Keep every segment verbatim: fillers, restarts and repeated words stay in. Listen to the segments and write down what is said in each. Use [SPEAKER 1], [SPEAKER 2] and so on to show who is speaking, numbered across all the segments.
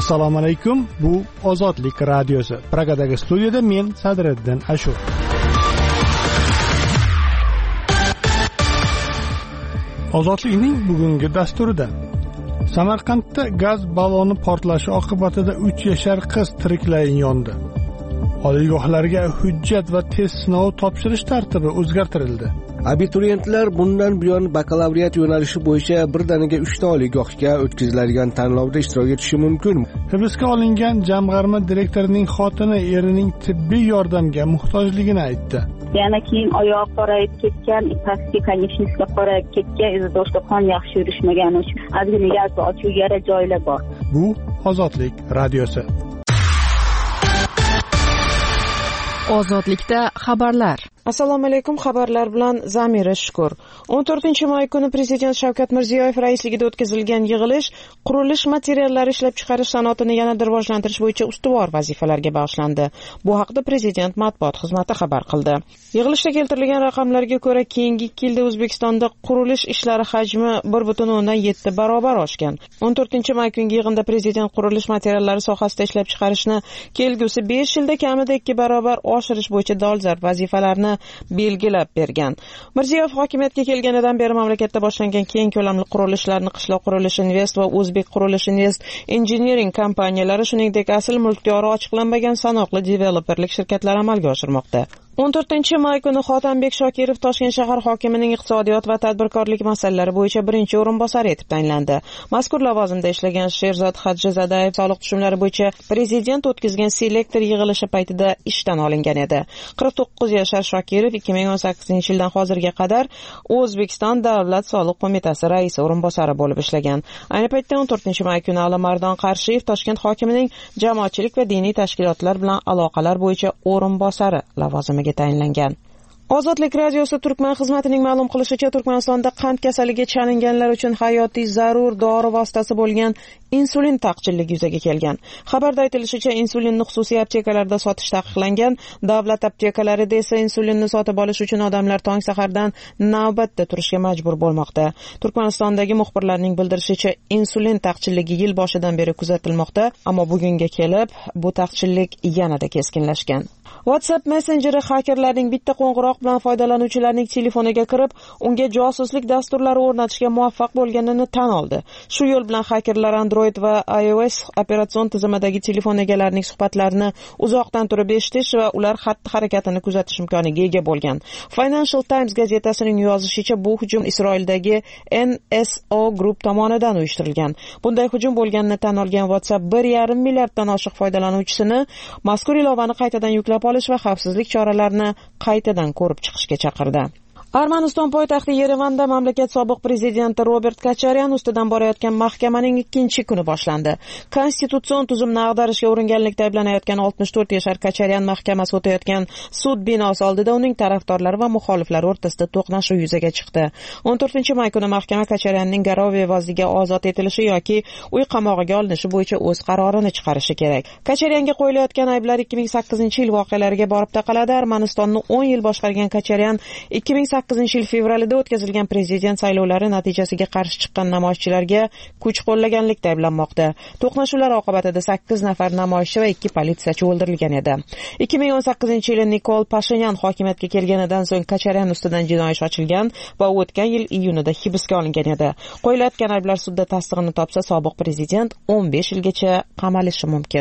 [SPEAKER 1] Assalomu alaykum. Bu Ozodlik radiosi. Pragadagi studiyada men Sadriddin Ashur. Ozodlikning bugungi dasturida Samarqandda gaz balloni portlashi oqibatida uch yashar qiz tiriklayin yondi. Oliygohlarga hujjat va test sinovi topshirish tartibi o'zgartirildi.
[SPEAKER 2] Abituriyentlar bundan buyon bakalavriat yo'nalishi bo'yicha birdaniga uchta oliygohga o'tkaziladigan tanlovda ishtirok etishi mumkin.
[SPEAKER 1] Hibsga olingan jamg'arma direktorining xotini erining tibbiy yordamga muhtojligini aytdi.
[SPEAKER 3] Yana keyin oyoq qorayib ketgan, pastki konечностьga qorayib ketgan, izodoshda qon yaxshi yurishmagani uchun ozgina yalpi ochiq yara joylar bor.
[SPEAKER 1] Bu Ozodlik radiosi.
[SPEAKER 4] Ozodlikda xabarlar.
[SPEAKER 5] Assalomu alaykum, xabarlar bilan Zamira Shukur. o'n to'rtinchi may kuni Prezident Shavkat Mirziyoyev raisligida o'tkazilgan yig'ilish qurilish materiallari ishlab chiqarish sanoatini yanada rivojlantirish bo'yicha ustuvor vazifalarga bag'ishlandi. Bu haqda Prezident matbuot xizmati xabar qildi. Yig'ilishda keltirilgan raqamlarga ko'ra, keyingi ikki yilda O'zbekistonda qurilish ishlari hajmi bir butun o'ndan yetti barobar oshgan. o'n to'rtinchi may kungi yig'inda Prezident qurilish materiallari sohasida ishlab chiqarishni kelgusi besh yilda kamida ikki barobar oshirish bo'yicha dolzarb vazifalarni belgilab bergan. Mirziyoyev hokimiyatga kelganidan beri mamlakatda boshlangan keng ko'lamli qurilishlarni Qishloq qurilish invest va O'zbek qurilish invest engineering kompaniyalari, shuningdek asl mulkdori ochiqlanmagan sanoqli developerlik shirkatlari amalga oshirmoqda. o'n to'rtinchi may kuni Xotanbek Shokirov Toshkent shahar hokimining iqtisodiyot va tadbirkorlik masalalari bo'yicha birinchi o'rinbosari etib tayinlandi. Mazkur lavozimda ishlagan Sherzod Hajjizadayev soliq tushumlari bo'yicha prezident o'tkazgan selektor yig'ilishi paytida ishdan olingan edi. qirq to'qqiz yashar Shokirov ikki ming o'n sakkizinchi yildan hozirga qadar O'zbekiston Davlat soliq qo'mitasi raisi o'rinbosari bo'lib ishlagan. Ayni paytda o'n to'rtinchi may kuni Alimardon Qarshiyev Toshkent hokimining jamoatchilik va diniy tashkilotlar bilan aloqalar bo'yicha o'rinbosari lavozimiga tayinlangan. Ozodlik radiosi Turkman xizmatining ma'lum qilishicha, Turkmanistonda qand kasaliga chalinganlar uchun hayotiy zarur dori vositasi bo'lgan insulin taqchilligi yuzaga kelgan. Xabarda aytilishicha, insulinni xususiy aptekalarda sotish taqiqlangan. Davlat aptekalarida esa insulinni sotib olish uchun odamlar tong sahardan navbatda turishga majbur bo'lmoqda. Turkmanistondagi muxbirlarning bildirishicha, insulin taqchilligi yil boshidan beri kuzatilmoqda, ammo bugunga kelib bu taqchillik yanada keskinlashgan. WhatsApp Messengeri xakerlarning bitta qo'ng'iroq bilan foydalanuvchilarning telefoniga kirib, unga josuslik dasturlari o'rnatishga muvaffaq bo'lganini tan oldi. Shu yo'l bilan xakerlar Android va iOS operatsion tizimidagi telefon egalarining suhbatlarini uzoqdan turib eshitish va ular xatti-harakatini kuzatish imkoniga ega bo'lgan. Financial Times gazetasining yozishicha, bu hujum Isroildagi N S O Group tomonidan uyushtirilgan. Bunday hujum bo'lganini tan olgan WhatsApp bir yarim milliarddan oshiq foydalanuvchisini mazkur ilovani qaytadan yuklab olish va xavfsizlik choralarini qaytadan ko'rib chiqishga chaqirdi. Armaniston poytaxti Yerevanda mamlakat sobiq prezidenti Robert Kacharyan ustidan borayotgan mahkamaning ikkinchi kuni boshlandi. Konstitutsion tuzumni ag'darishga uringanlikda ayblanayotgan oltmish to'rt yashar Kacharyan mahkamasi o'tayotgan sud binosi oldida uning tarafdorlari va muxoliflari o'rtasida to'qnashuv yuzaga chiqdi. o'n to'rtinchi may kuni mahkama Kacharyanning garov evaziga ozod etilishi yoki uy qamog'iga olinishi bo'yicha o'z qarorini chiqarishi kerak. Kacharyanga qo'yilayotgan ayblar ikki ming sakkizinchi yil voqealariga borib taqaladi. Armanistonni o'n yil boshqargan Kacharyan ikki ming sakkizinchi yil fevralida o'tkazilgan prezident saylovlari natijasiga qarshi chiqqan namoyishchilarga kuch qo'llaganlikda ayblanmoqda. To'qnashuvlar oqibatida sakkiz nafar namoyishchi va ikki politsiyachi o'ldirilgan edi. ikki ming o'n sakkizinchi yili Nikol Pashinyan hokimiyatga kelganidan so'ng Kacharyan ustidan jinoiy ish ochilgan va o'tgan yil iyunida hibsga olingan edi. Qo'yilayotgan ayblar sudda tasdig'ini topsa, sobiq prezident o'n besh yilgacha qamalishi mumkin.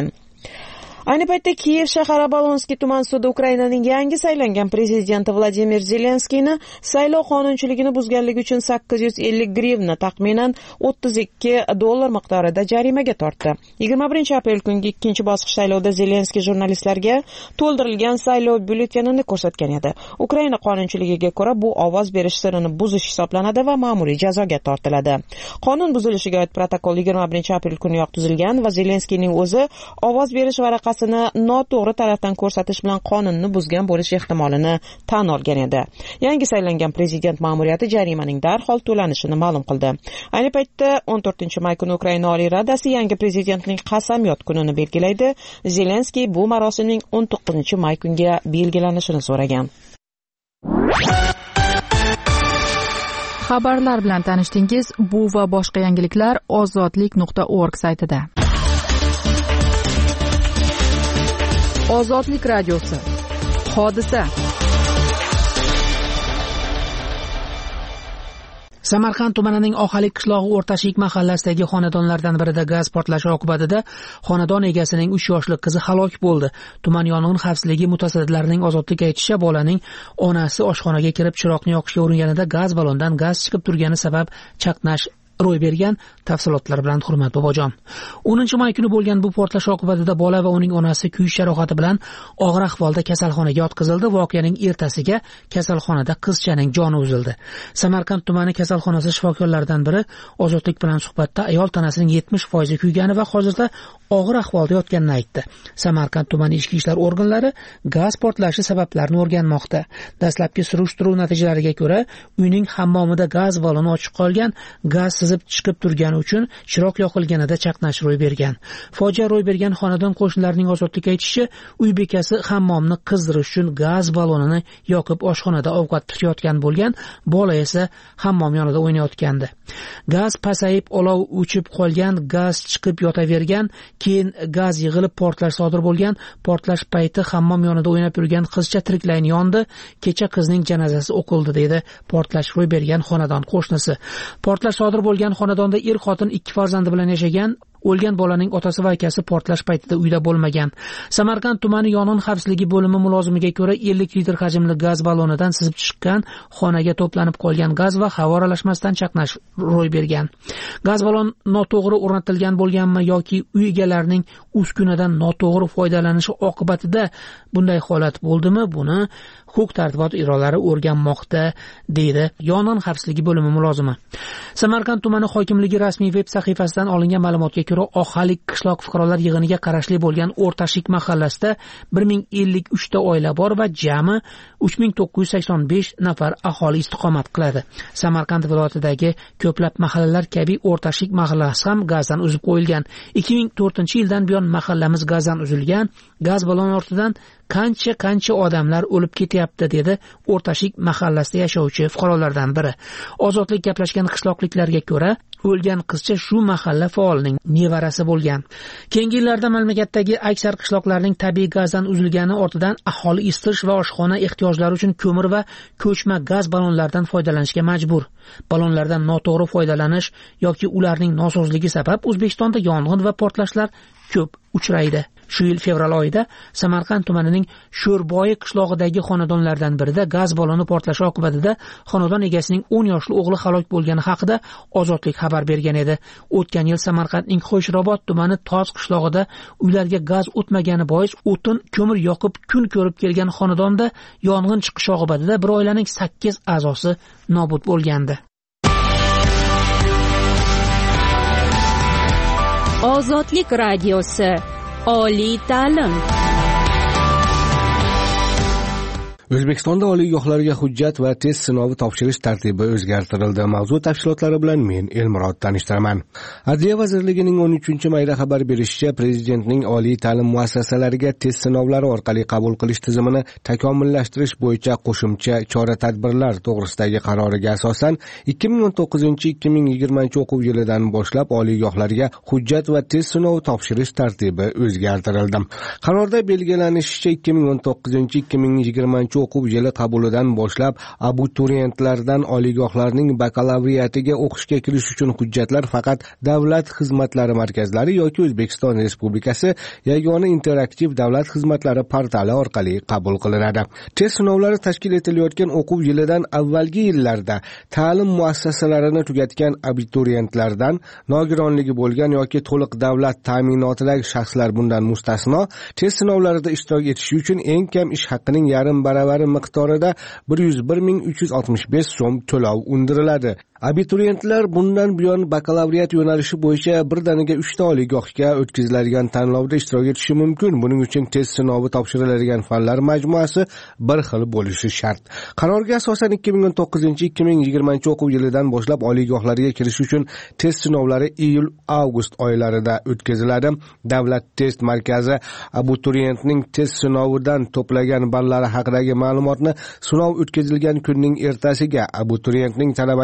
[SPEAKER 5] Ayni paytda Kiyev shahar Obolonskiy tuman sudi Ukrainaning yangi saylangan prezidenti Vladimir Zelenskiyni saylov qonunchiligini buzganligi uchun sakkiz yuz ellik grivna, taxminan o'ttiz ikki dollar miqdorida jarimaga tortdi. yigirma birinchi aprel kungi ikkinchi bosqich saylovda Zelenskiy jurnalistlarga to'ldirilgan saylov byulletenini ko'rsatgan edi. Ukraina qonunchiligiga ko'ra bu ovoz berish sirini buzish hisoblanadi va ma'muriy jazoga tortiladi. Qonun buzilishiga oid protokol yigirma birinchi aprel kuniyoq tuzilgan va Zelenskiyning o'zi ovoz berish varaqasi noto'g'ri tarafdan ko'rsatish bilan qonunni buzgan bo'lish ehtimolini tan olgan edi. Yangi saylangan prezident ma'muriyati jarimaning darhol to'lanishini ma'lum qildi. Ayni paytda o'n to'rtinchi may kuni Ukraina Oliy Radasi yangi prezidentning qasamyod kunini belgilaydi. Zelenskiy bu marosimning o'n to'qqizinchi may kunga belgilanishini so'ragan.
[SPEAKER 4] Xabarlar bilan tanishdingiz. Bu va boshqa yangiliklar ozodlik nuqta org saytida. Ozodlik radiosi. Hodisa.
[SPEAKER 6] Samarqand tumanining Oqalik qishlog'i O'rtashik mahallasidagi xonadonlardan birida gaz portlashi oqibatida xonadon egasining uch yoshli qizi halok bo'ldi. Tuman yong'in xavfsizligi mutasaddilarining Ozodlik aytishicha, bolaning onasi oshxonaga kirib chiroqni yoqishga uringanida gaz ballondan gaz chiqib turgani sabab chaqnash ro'y bergan. Tafsilotlar bilan Hurmat Bobojon. o'ninchi may kuni bo'lgan bu portlash oqibatida bola va uning onasi kuyish jarohati bilan og'ir ahvolda kasalxonaga yotqizildi. Voqeaning ertasiga kasalxonada qizchaning joni uzildi. Samarqand tumani kasalxonasi shifokorlaridan biri Ozodlik bilan suhbatda ayol tanasining yetmish foizi kuygani va hozirda og'ir ahvolda yotganini aytdi. Samarqand tumani ichki ishlar organlari gaz portlashi sabablarini o'rganmoqda. Dastlabki surishtiruv natijalariga ko'ra, uyning hammomida gaz balloni ochiq qolgan, gaz sizib chiqib turgani uchun chiroq yoqilganida chaqnash ro'y bergan. Fojia ro'y bergan xonadon qo'shnilarining Ozodlik aytishicha, uy bekasi hammomni qizdirish uchun gaz ballonini yoqib oshxonada ovqat pishirayotgan bo'lgan, bola esa hammom yonida o'ynayotgandi. Gaz pasayib, olov o'chib qolgan, gaz chiqib yotavergan, keyin gaz yig'ilib portlash sodir bo'lgan. Portlash payti hammom yonida o'ynab yurgan qizcha tiriklayin yondi. Kecha qizning janozasi o'qildi, dedi portlash ro'y bergan xonadon qo'shnisi. Portlash sodir bo'lgan xonadonda er xotin ikki farzandi bilan yashagan. O'lgan bolaning otasi va akasi portlash paytida uyda bo'lmagan. Samarqand tumani yong'in xavfsizligi bo'limi mulozimiga ko'ra, ellik litr hajmli gaz ballonidan sizib chiqqan, xonaga to'planib qolgan gaz va havo aralashmasidan chaqnash ro'y bergan. Gaz ballon noto'g'ri o'rnatilgan bo'lganmi yoki uy egalarining uskunadan noto'g'ri foydalanishi oqibatida bunday holat bo'ldimi? Buni huquq-tartibot idoralari o'rganmoqda, deydi yong'in xavfsizligi bo'limi mulozimi. Samarqand tumani hokimligi rasmiy veb sahifasidan olingan ma'lumotga ko'ra, Oqalik qishloq fuqarolar yig'iniga qarashli bo'lgan O'rtashik mahallasida bir ming ellik uch ta oila bor va jami uch ming to'qqiz yuz sakson besh nafar aholi istiqomat qiladi. Samarqand viloyatidagi ko'plab mahallalar kabi O'rtashik mahallasi ham gazdan uzib qo'yilgan. ikki ming to'rtinchi yildan buyon mahallamiz gazdan uzilgan. Gaz balloni ortidan qancha qancha odamlar o'lib ketyapti, dedi O'rtashik mahallasida yashovchi fuqarolardan biri. Ozodlik gaplashgan qishloqliklarga ko'ra, o'lgan qizcha shu mahalla faolining nevarasi bo'lgan. Keyingi yillarda mamlakatdagi aksar qishloqlarning tabiiy gazdan uzilgani ortidan aholi isitish va oshxona ehtiyojlari uchun ko'mir va ko'chma gaz ballonlaridan foydalanishga majbur. Ballonlardan noto'g'ri foydalanish yoki ularning nosozligi sabab O'zbekistonda yong'in va portlashlar ko'p uchraydi. Shu yil fevral oyida Samarqand tumanining Sho'rboyi qishlog'idagi xonadonlardan birida gaz balloni portlashi oqibatida xonadon egasining o'n yoshli o'g'li halok bo'lgani haqida Ozodlik xabar bergan edi. O'tgan yil Samarqandning Qo'shrobod tumani Toz qishlog'ida uylarga gaz o'tmagani bois o'tin ko'mir yoqib kun ko'rib kelgan xonadonda yong'in chiqishi oqibatida bir oilaning sakkiz a'zosi nobud bo'lgandi.
[SPEAKER 4] Ozodlik radiosi. Oliy ta'lim.
[SPEAKER 2] O'zbekistonda oliygohlarga hujjat va test sinovi topshirish tartibi o'zgartirildi. Mavzu tafsilotlari bilan men Elmurod tanishtiraman. Adliya vazirligining o'n uchinchi mayda xabar berishicha, prezidentning oliy ta'lim muassasalariga test sinovlari orqali qabul qilish tizimini takomillashtirish bo'yicha qo'shimcha chora-tadbirlar to'g'risidagi qaroriga asosan ikki ming o'n to'qqizinchi ikki ming yigirmanchi o'quv yilidan boshlab oliygohlarga hujjat va test sinovi topshirish tartibi o'zgartirildi. Qarorda belgilanishicha, ikki ming o'n to'qqizinchi ikki ming yigirmanchi o'quv yili qabulidan boshlab abituriyentlardan oliygohlarning bakalavriatiga o'qishga kirish uchun hujjatlar faqat Davlat xizmatlari markazlari yoki O'zbekiston Respublikasi yagona interaktiv davlat xizmatlari portali orqali qabul qilinadi. Test sinovlari tashkil etilayotgan o'quv yilidan avvalgi yillarda ta'lim muassasalarini tugatgan abituriyentlardan nogironligi bo'lgan yoki to'liq davlat ta'minotidagi shaxslar bundan mustasno test sinovlarida ishtirok etishi uchun eng kam ish haqqining yarim baravari miqdorida bir yuz bir ming uch yuz oltmish besh so'm to'lov undiriladi. Abituriyentlar bundan buyon bakalavriat yo'nalishi bo'yicha birdaniga uch ta oliygohga o'tkaziladigan tanlovda ishtirok etishi mumkin. Buning uchun test sinovi topshiriladigan fanlar majmuasi bir xil bo'lishi shart. Qarorga asosan ikki ming o'n to'qqizinchi ikki ming yigirmanchi o'quv yilidan boshlab oliygohlarga kirish uchun test sinovlari iyul-avgust oylarida o'tkaziladi. Davlat test markazi abituriyentning test sinovidan to'plagan ballari haqidagi ma'lumotni sinov o'tkazilgan kunning ertasiga abituriyentning talabalikka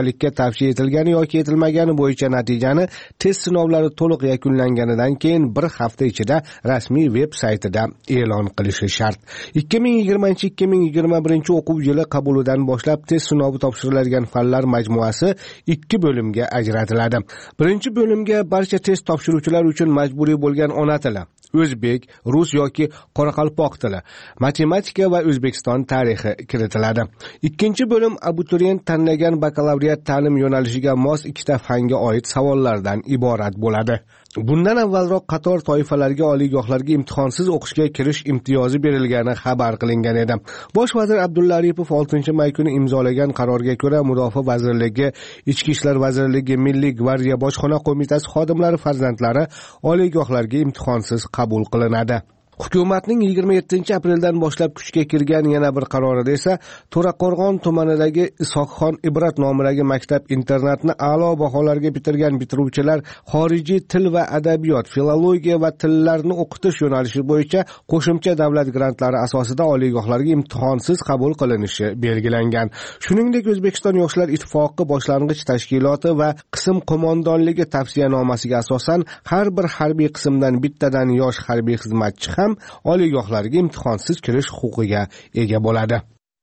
[SPEAKER 2] tavsiya etilgani yoki etilmagani bo'yicha natijani test sinovlari to'liq yakunlanganidan keyin bir hafta ichida rasmiy veb saytida e'lon qilishi shart. ikki ming yigirmanchi ikki ming yigirma birinchi o'quv yili qabulidan boshlab test sinovi topshiriladigan fanlar majmuasi ikki bo'limga ajratiladi. Birinchi bo'limga barcha test topshiruvchilar uchun majburiy bo'lgan ona tili, o'zbek, rus yoki qoraqalpoq tili, matematika va O'zbekiston tarixi kiritiladi. Ikkinchi bo'lim abituriyent tanlagan bakalavriat ta'lim yo'nalishiga mos ikkita fanga oid savollardan iborat bo'ladi. Bundan avvalroq qator toifalarga oliygohlarga imtihonsiz o'qishga kirish imtiyozi berilgani xabar qilingan edi. Bosh vazir Abdulla Aripov oltinchi may kuni imzolagan qarorga ko'ra Mudofaa vazirligi, Ichki ishlar vazirligi, Milliy gvardiya bojxona qo'mitasi xodimlari farzandlari oliygohlarga imtihonsiz qabul qilinadi. Hukumatning yigirma yettinchi apreldan boshlab kuchga kirgan yana bir qarorida esa To'raqo'rg'on tumanidagi Isoqxon Ibrat nomidagi maktab internatni a'lo baholarga bitirgan bitiruvchilar xorijiy til va adabiyot, filologiya va tillarni o'qitish yo'nalishi bo'yicha qo'shimcha davlat grantlari asosida oliygohlarga imtihonsiz qabul qilinishi belgilangan. Shuningdek, O'zbekiston Yoshlar ittifoqi boshlang'ich tashkiloti va qism qo'mondonligi tavsiyanomasiga asosan har bir harbiy qismdan bittadan yosh harbiy xizmatchi ham oliygohlarga imtihonsiz kirish huquqiga ega bo'ladi.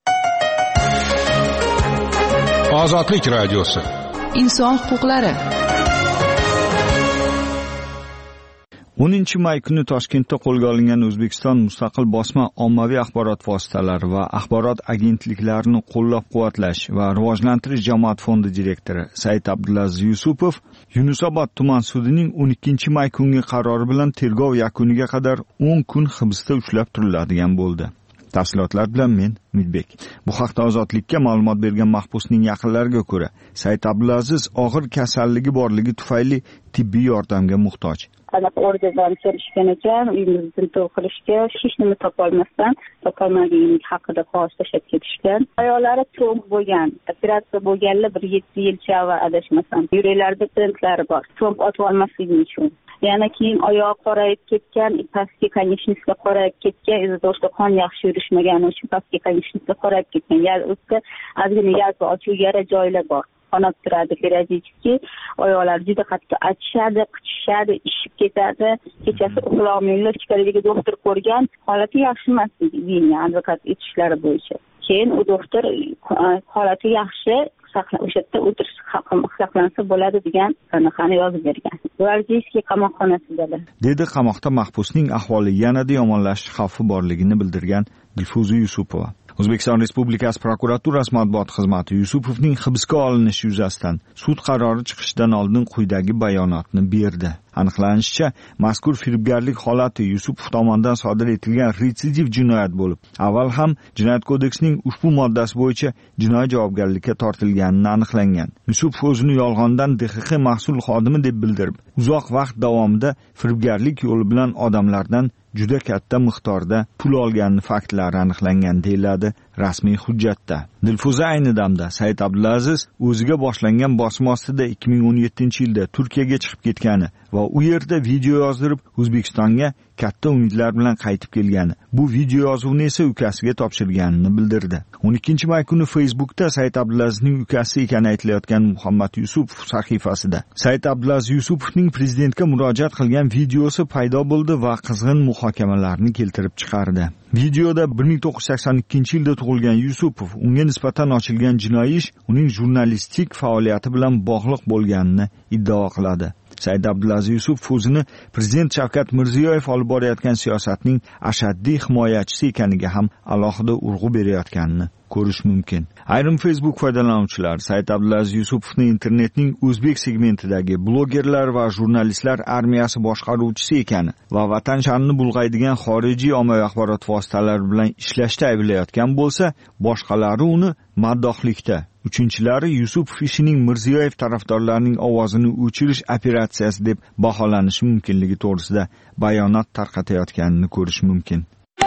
[SPEAKER 7] Ozodlik radiosi.
[SPEAKER 4] Inson huquqlari.
[SPEAKER 8] o'ninchi may kuni Toshkentda qo'lga olingan O'zbekiston mustaqil bosma ommaviy axborot vositalari va axborot agentliklarini qo'llab-quvvatlash va rivojlantirish jamoat fondi direktori Said Abdulaziz Yusupov Yunusobod tuman sudining o'n ikkinchi may kungi qarori bilan tergov yakuniga qadar o'n kun hibsda ushlab turiladigan bo'ldi. Tafsilotlar bilan men Umidbek. Bu haqda Ozodlikka ma'lumot bergan mahbusning yaqinlariga ko'ra, Said Abdulaziz og'ir kasalligi borligi tufayli tibbiy yordamga muhtoj.
[SPEAKER 3] Anaqa orderdan kelishgan ekan, uyimizni tintuv qilishga, hech nima topolmasdan topolmaganlik haqida qog'oz tashlab ketishgan. Ayollari to'ng bo'lgan, operatsiya bo'lganlar bir yetti yilcha va adashmasam. Yuraklarida tentlari bor. To'ng otib olmasligi uchun. Yana keyin oyog'i qorayib ketgan, pastki konечностьga qorayib ketgan, izdoshda qon yaxshi yurishmagani uchun pastki konечностьga qorayib ketgan. Ya'ni ustda ozgina yalpi ochiq yara joylar bor. Qonab turadi, периодически oyoqlar juda qattiq achishadi, qichishadi, ishib ketadi. Kechasi uxlolmaylar, ichkaridagi doktor ko'rgan, holati yaxshi emas deydi, advokat etishlari bo'yicha. Keyin u doktor holati yaxshi, o'sha yerda o'tirish saqlansa bo'ladi degan qanaqani yozib bergan. Gvardiyskiy qamoqxonasidalar.
[SPEAKER 8] Dedi qamoqda mahbusning ahvoli yanada yomonlashish xavfi borligini bildirgan Dilfuza Yusupova. O'zbekiston Respublikasi prokuraturasi matbuot xizmati Yusupovning hibsga olinishi yuzasidan sud qarori chiqishidan oldin quyidagi bayonotni berdi. Aniqlanishicha, mazkur firibgarlik holati Yusupov tomonidan sodir etilgan retsidiv jinoyat bo'lib, avval ham Jinoyat kodeksining ushbu moddasi bo'yicha jinoiy javobgarlikka tortilganini aniqlangan. Yusupov o'zini yolg'ondan D X X mahsul xodimi deb bildirib, uzoq vaqt davomida firibgarlik yo'li bilan odamlardan juda katta miqdorda pul olganini faktlari aniqlangan deyiladi rasmiy hujjatda. Dilfuza ayni damda Said Abdulaziz o'ziga boshlangan bosim ostida ikki ming o'n yettinchi yilda Turkiyaga chiqib ketgani va u yerda video yozdirib O'zbekistonga katta umidlar bilan qaytib kelgani, bu video yozuvni esa ukasiga topshirganini bildirdi. o'n ikkinchi may kuni Facebookda Said Abdulazizning ukasi ekani aytilayotgan Muhammad Yusupov sahifasida Said Abdulaziz Yusupovning prezidentga murojaat qilgan videosi paydo bo'ldi va qizg'in muhokamalarni keltirib chiqardi. Videoda bir ming to'qqiz yuz sakson ikkinchi yilda tug'ilgan Yusupov unga nisbatan ochilgan jinoiy ish uning jurnalistik faoliyati bilan bog'liq bo'lganini iddao qiladi. Said Abdulaziz Yusupov o'zini prezident Shavkat Mirziyoyev olib borayotgan siyosatning ashaddiy himoyachisi ekaniga ham alohida urg'u berayotganini ko'rish mumkin. Ayrim Facebook foydalanuvchilari Said Abdulaziz Yusupovni internetning o'zbek segmentidagi blogerlar va jurnalistlar armiyasi boshqaruvchisi ekani va vatan sha'nini bulg'aydigan xorijiy ommaviy axborot vositalari bilan ishlashda ayblayotgan bo'lsa, boshqalari uni maddohlikda, uchinchilari Yusupov ishining Mirziyoyev tarafdorlarining ovozini o'chirish operatsiyasi deb baholanishi mumkinligi to'g'risida bayonot tarqatayotganini ko'rish mumkin.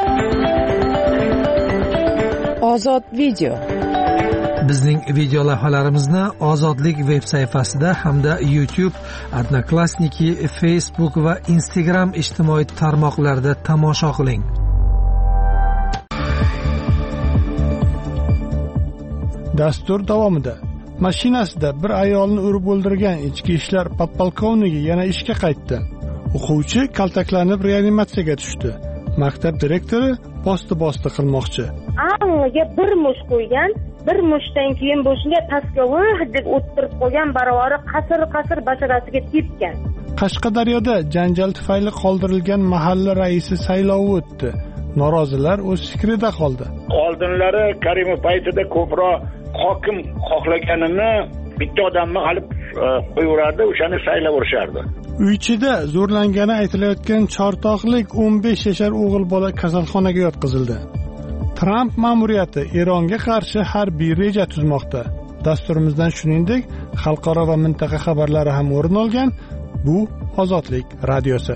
[SPEAKER 5] Ozod video.
[SPEAKER 6] Bizning video lavhalarimizni Ozodlik veb sayfasida hamda YouTube, Odnoklassniki, Facebook va Instagram ijtimoiy tarmoqlarida tomosha qiling.
[SPEAKER 1] Dastur davomida mashinasida bir ayolni urib o'ldirgan ichki ishlar podpolkovnigi yana ishga qaytdi. O'quvchi kaltaklanib reanimatsiyaga tushdi. Maktab direktori bosti-bosti qilmoqchi.
[SPEAKER 9] Aniga bir mush qo'ygan, bir mushdan keyin bo'shga taskovih deb o'ttirib qo'ygan baravori qasr-qasr basharasiga tepgan.
[SPEAKER 1] Qashqadaryoda janjal tufayli qoldirilgan mahalla raisi saylovi o'tdi. Norozilar o'z fikrida qoldi.
[SPEAKER 10] Oldinlari Karimov paytida ko'proq hokim xohlaganini bitta odamni olib qo'yaverardi, o'shani saylaverishardi.
[SPEAKER 1] Uy ichida zo'rlangani aytilayotgan chortoqlik o'n besh yashar o'g'il bola kasalxonaga yotqizildi. Tramp ma'muriyati Eronga qarshi harbiy reja tuzmoqda. Dasturimizdan shuningdek, xalqaro va mintaqa xabarlari ham o'rin olgan. Bu Ozodlik radiosi.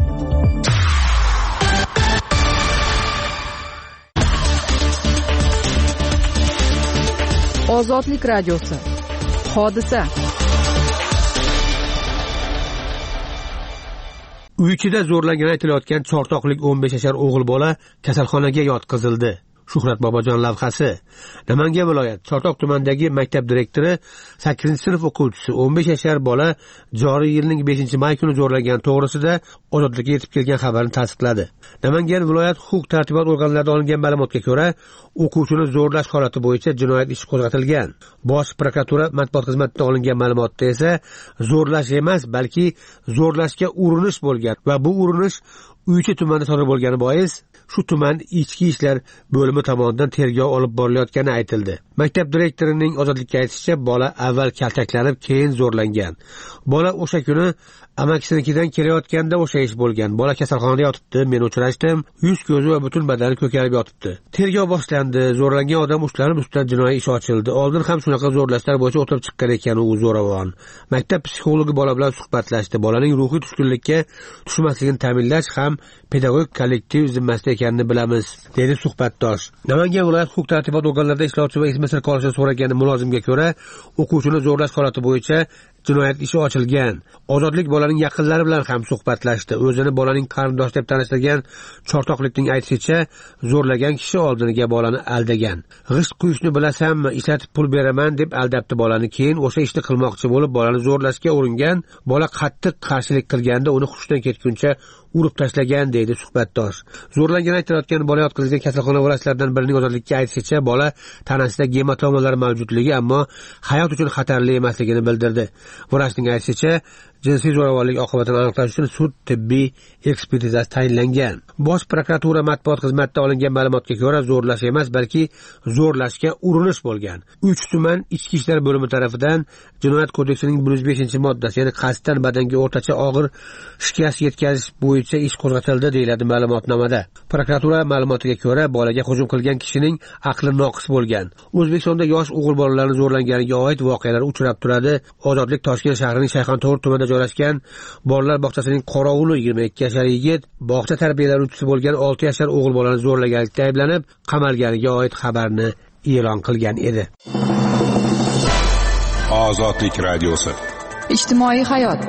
[SPEAKER 4] Ozodlik radiosi. Hodisa.
[SPEAKER 2] Uy ichida zo'rlangani aytilayotgan chortoqlik o'n besh yashar o'g'il bola kasalxonaga yotqizildi. Shuhrat Bobojon lavhasi. Namangan viloyat Chortoq tumanidagi maktab direktori sakkizinchi sinf o'quvchisi o'n besh yashar bola joriy yilning beshinchi may kuni zo'rlangani to'g'risida ozodlikka yetib kelgan xabarni tasdiqladi. Namangan viloyat huquq-tartibot organlaridan olingan ma'lumotga ko'ra, o'quvchini zo'rlash holati bo'yicha jinoyat ishi qo'zg'atilgan. Bosh prokuratura matbuot xizmatidan olingan ma'lumotda esa zo'rlash emas, balki zo'rlashga urinish bo'lgan va bu urinish Uychi tumanida sodir bo'lgani bois shu tuman ichki ishlar bo'limi tomonidan tergov olib borilayotgani aytildi. Maktab direktorining ozodlikka aytishicha, bola avval kaltaklanib, keyin zo'rlangan. Bola o'sha kuni amakisinikidan kelayotganda o'sha ish bo'lgan. Bola kasalxonada yotibdi, men uchrashdim, yuz ko'zi va butun badani ko'karib yotibdi. Tergov boshlandi, zo'rlangan odam ushlanib, ustidan jinoiy ish ochildi. Oldin ham shunaqa zo'rlashlar bo'yicha o'tirib chiqqan ekan u zo'ravon. Maktab psixologi bola bilan suhbatlashdi. Bolaning ruhiy tushkunlikka tushmasligini ta'minlash ham pedagogik kollektiv zimmasida ekanini bilamiz, dedi suhbatdosh. Namangan viloyat huquq-tartibot organlarida ishlovchi va ismi sir qolishini so'ragan mulozimga ko'ra, o'quvchini zo'rlash holati bo'yicha jinoyat ishi ochilgan. Ozodlik bolaning yaqinlari bilan ham suhbatlashdi. O'zini bolaning qarindoshi deb tanishtirgan chortoqlikning aytishicha, zo'rlagan kishi oldiniga bolani aldagan. G'isht quyishni bilasanmi, ishlatib pul beraman deb aldabdi bolani. Keyin o'sha ishni qilmoqchi bo'lib, bolani zo'rlashga uringan. Bola qattiq qarshilik qilganda uni hushdan ketguncha urib tashlagan, deydi suhbatdosh. Zo'rlangan aytilayotgan bola yotqizilgan kasalxona vrachlaridan birining ozodlikka aytishicha, bola tanasida gematomalar mavjudligi, ammo hayot uchun xatarli emasligini bildirdi. Vrachning aytishicha, jinsiy zo'ravonlik oqibatini aniqlash uchun sud tibbiy ekspertizasi tayinlangan. Bosh prokuratura matbuot xizmatidan olingan ma'lumotga ko'ra, zo'rlash emas, balki zo'rlashga urinish bo'lgan. Uch tuman ichki ishlar bo'limi tomonidan Jinoyat kodeksining bir yuz beshinchi moddasi, ya'ni qasddan badanga o'rtacha og'ir shikast yetkazish bo'yicha ish qo'zg'atildi, deyiladi ma'lumotnomada. Prokuratura ma'lumotiga ko'ra, bolaga hujum qilgan kishining aqli noqis bo'lgan. O'zbekistonda yosh o'g'il bolalarning zo'rlanganiga oid voqealar uchrab turadi. Ozodlik Toshkent shahrining Shayxontohur tumanida joylashgan bolalar bog'chasining qorovuli yigirma ikki yashar yigit bog'cha tarbiyalanuvchisi bo'lgan olti yashar o'g'il bolani zo'rlaganlikda ayblanib, qamalganiga oid xabarni e'lon qilgan edi.
[SPEAKER 7] Ozodlik radiosi.
[SPEAKER 4] Ijtimoiy hayot.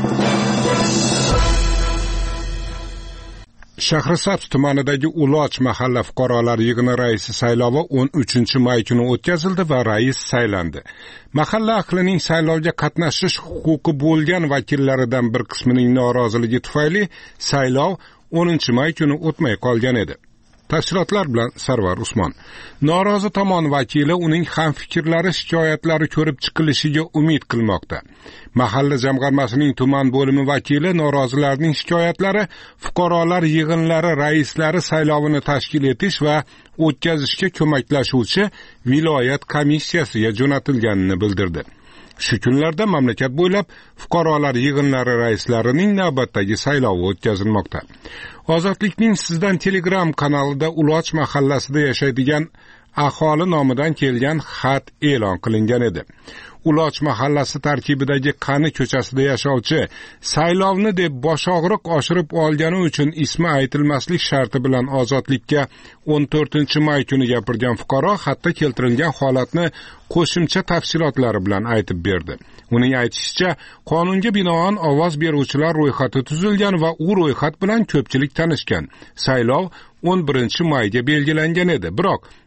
[SPEAKER 7] Shahrisabz tumanidagi Uloch mahalla fuqarolar yig'ini raisi saylovi o'n uchinchi may kuni o'tkazildi va rais saylandi. Mahalla ahlining saylovga qatnashish huquqi bo'lgan vakillaridan bir qismining noroziligi tufayli saylov o'ninchi may kuni o'tmay qolgan edi. Tafsilotlar bilan Sarvar Usmon. Norozi tomon vakili uning hamfikrlari shikoyatlari ko'rib chiqilishiga umid qilmoqda. Mahalla jamg'armasining tuman bo'limi vakili norozilarning shikoyatlari fuqarolar yig'inlari raislari saylovini tashkil etish va o'tkazishga ko'maklashuvchi viloyat komissiyasiga jo'natilganini bildirdi. Shu kunlarda mamlakat bo'ylab fuqarolar yig'inlari raislarining navbatdagi saylovi o'tkazilmoqda. Ozodlikning Sizdan Telegram kanalida Uloch mahallasida yashaydigan aholi nomidan kelgan xat e'lon qilingan edi. Uloch mahallasi tarkibidagi Qani ko'chasida yashovchi saylovni deb boshog'riq oshirib olgani uchun ismi aytilmaslik sharti bilan ozodlikka o'n to'rtinchi may kuni gapirgan fuqaro xatda keltirilgan holatni qo'shimcha tafsilotlari bilan aytib berdi. Uning aytishicha, qonunga binoan ovoz beruvchilar ro'yxati tuzilgan va u ro'yxat bilan ko'pchilik tanishgan. Saylov o'n birinchi mayga belgilangan edi. Biroq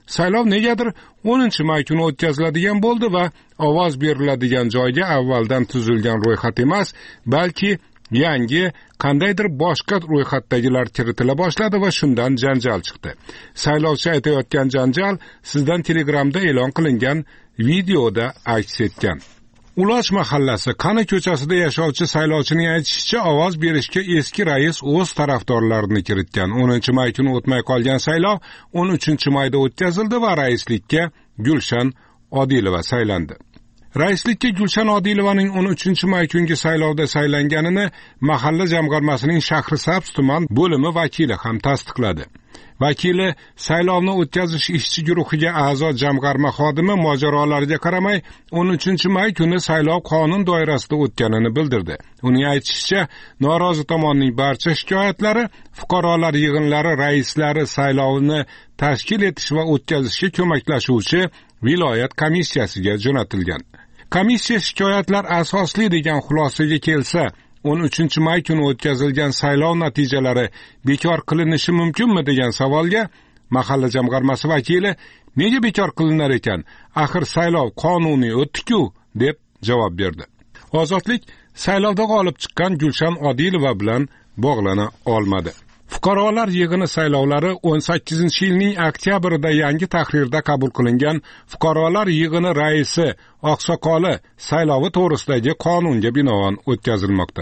[SPEAKER 7] Saylov negadir o'ninchi may kuni o'tkaziladigan bo'ldi va ovoz beriladigan joyga avvaldan tuzilgan ro'yxat emas, balki yangi qandaydir boshqa ro'yxatdagilar kiritila boshladi va shundan janjal chiqdi. Saylovchi aytayotgan janjal sizdan Telegramda e'lon qilingan videoda aks etgan. Uloch mahallasi Qani ko'chasida yashovchi saylovchining aytishicha, ovoz berishga eski rais o'z tarafdorlarini kiritgan. o'ninchi may kuni o'tmay qolgan saylov o'n uchinchi mayda o'tkazildi va raislikka Gulshan Odilova saylandi. Raislikka Gulshan Odilovaning o'n uchinchi may kungi saylovda saylanganini mahalla jamg'armasining Shahrisabz tuman bo'limi vakili ham tasdiqladi. Vakili saylovni o'tkazish ishchi guruhiga a'zo jamg'arma xodimi mojarolarga qaramay o'n uchinchi may kuni saylov qonun doirasida o'tganini bildirdi. Uning aytishicha, norozi tomonning barcha shikoyatlari fuqarolar yig'inlari raislari saylovni tashkil etish va o'tkazishga ko'maklashuvchi viloyat komissiyasiga jo'natilgan. Komissiya shikoyatlar asosli degan xulosaga kelsa, o'n uchinchi may kuni o'tkazilgan saylov natijalari bekor qilinishi mumkinmi degan savolga mahalla jamg'armasi vakili nega bekor qilinar ekan? Axir saylov qonuniy o'tdi-ku deb javob berdi. Ozodlik saylovda g'olib chiqqan Gulshan Odilova bilan bog'lana olmadi. Fuqarolar yig'ini saylovlari o'n sakkizinchi yilning oktyabrida yangi tahrirda qabul qilingan fuqarolar yig'ini raisi oqsoqoli saylovi to'g'risidagi qonunga binoan o'tkazilmoqda.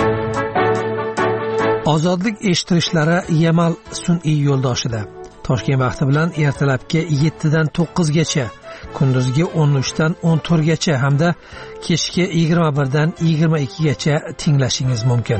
[SPEAKER 11] Ozodlik eshittirishlari Yamal sun'iy yo'ldoshida Toshkent vaqti bilan ertalabki yetti dan to'qqiz gacha, kunduzgi o'n uch dan o'n to'rt gacha hamda kechki yigirma bir dan yigirma ikki gacha tinglashingiz mumkin.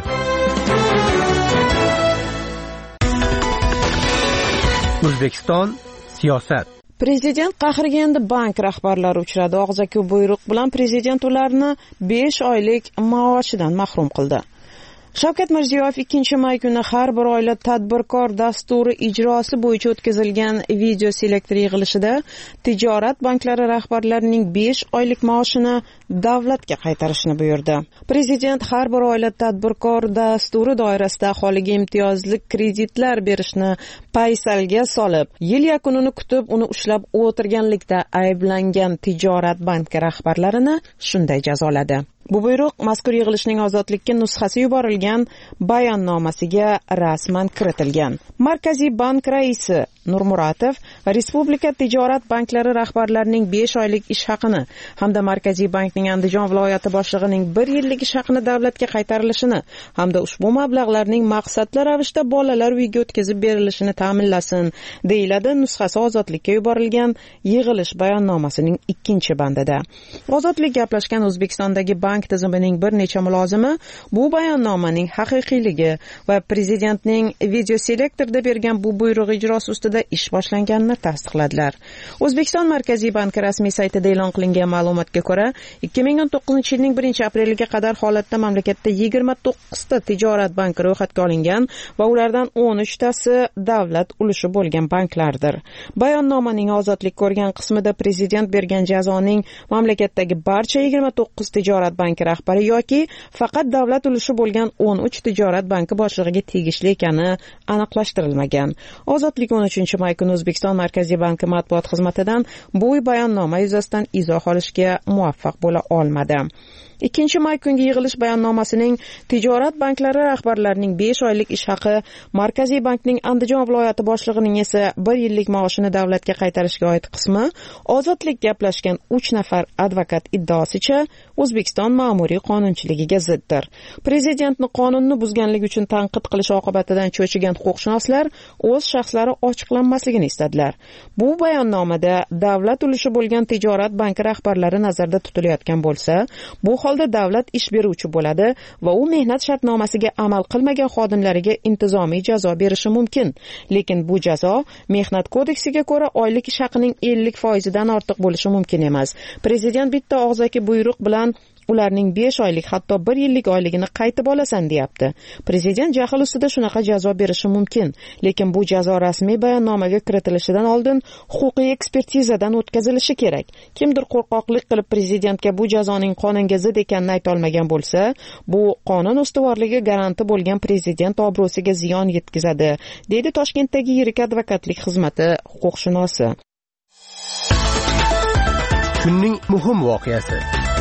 [SPEAKER 11] O'zbekiston siyosat.
[SPEAKER 5] Prezident qahriga endi bank rahbarlari uchradi. Og'zaki buyruq bilan prezident ularni besh oylik maoshidan mahrum qildi. Shavkat Mirziyoyev ikkinchi may kuni har bir oila tadbirkor dasturi ijrosi bo'yicha o'tkazilgan video selektor yig'ilishida tijorat banklari rahbarlarining besh oylik maoshini davlatga qaytarishni buyurdi. Prezident har bir oila tadbirkor dasturi doirasida aholiga imtiyozli kreditlar berishni paysalga solib, yil yakunini kutib, uni ushlab o'tirganlikda ayblangan tijorat banki rahbarlarini shunday jazoladi. Bu buyruq mazkur yig'ilishning ozodlikka nusxasi yuborilgan bayonnomasiga rasman kiritilgan. Markaziy bank raisi Nurmuratov Respublika tijorat banklari rahbarlarining besh oylik ish haqini hamda Markaziy bankning Andijon viloyati boshlig'ining bir yillik ish haqini davlatga qaytarilishini hamda ushbu mablag'larning maqsadli ravishda bolalar uyiga o'tkazib berilishini ta'minlasin, deyiladi nusxasi ozodlikka yuborilgan yig'ilish bayonnomasining ikkinchi bandida. Ozodlik gaplashgan O'zbekistondagi bank tizimining bir necha mulozimi bu bayonnomaning haqiqiyligi va prezidentning video selektorda bergan bu buyruq ijrosi ustida ish boshlanganini tasdiqladilar. O'zbekiston Markaziy banki rasmiy saytida e'lon qilingan ma'lumotga ko'ra, ikki ming o'n to'qqizinchi yilning birinchi apreliga qadar holatda mamlakatda yigirma to'qqizta tijorat banki ro'yxatga olingan va ulardan o'n uchtasi davlat ulushi bo'lgan banklardir. Bayonnomaning ozodlik ko'rgan qismida prezident bergan jazoning mamlakatdagi barcha yigirma to'qqiz tijorat banki rahbari yoki faqat davlat ulushi bo'lgan o'n uch tijorat banki boshlig'iga tegishli ekani aniqlashtirilmagan. Ozodlik o'n uchinchi may kuni O'zbekiston Markaziy banki matbuot xizmatidan bu bayonnoma yuzasidan izoh olishga muvaffaq bo'la olmadi. ikkinchi may kungi yig'ilish bayonnomasining tijorat banklari rahbarlarining besh oylik ish haqi, Markaziy bankning Andijon viloyati boshlig'ining esa bir yillik maoshini davlatga qaytarishga oid qismi ozodlik gaplashgan uch nafar advokat iddaosicha O'zbekiston ma'muriy qonunchiligiga ziddir. Prezidentni qonunni buzganligi uchun tanqid qilish oqibatidan cho'chigan huquqshunoslar o'z shaxslari ochiqlanmasligini istadilar. Bu bayonnomada davlat ulushi bo'lgan tijorat banki rahbarlari nazarda tutilayotgan bo'lsa, bu holda davlat ish beruvchi bo'ladi va u mehnat shartnomasiga amal qilmagan xodimlariga intizomiy jazo berishi mumkin. Lekin bu jazo mehnat kodeksiga ko'ra oylik ish haqining ellik foizidan ortiq bo'lishi mumkin emas. Prezident bitta og'zaki buyruq bilan ularning besh oylik hatto bir yillik oyligini qaytib olasan deyapti. Prezident jahl ustida shunaqa jazo berishi mumkin, lekin bu jazo rasmiy bayonnomaga kiritilishidan oldin huquqiy ekspertizadan o'tkazilishi kerak. Kimdir qo'rqoqlik qilib prezidentga bu jazoning qonunga zid ekanini ayta olmagan bo'lsa, bu qonun ustuvorligi garanti bo'lgan prezident obro'siga ziyon yetkazadi, deydi Toshkentdagi yirik advokatlik xizmati huquqshunosi.
[SPEAKER 2] kunning muhim voqeasi.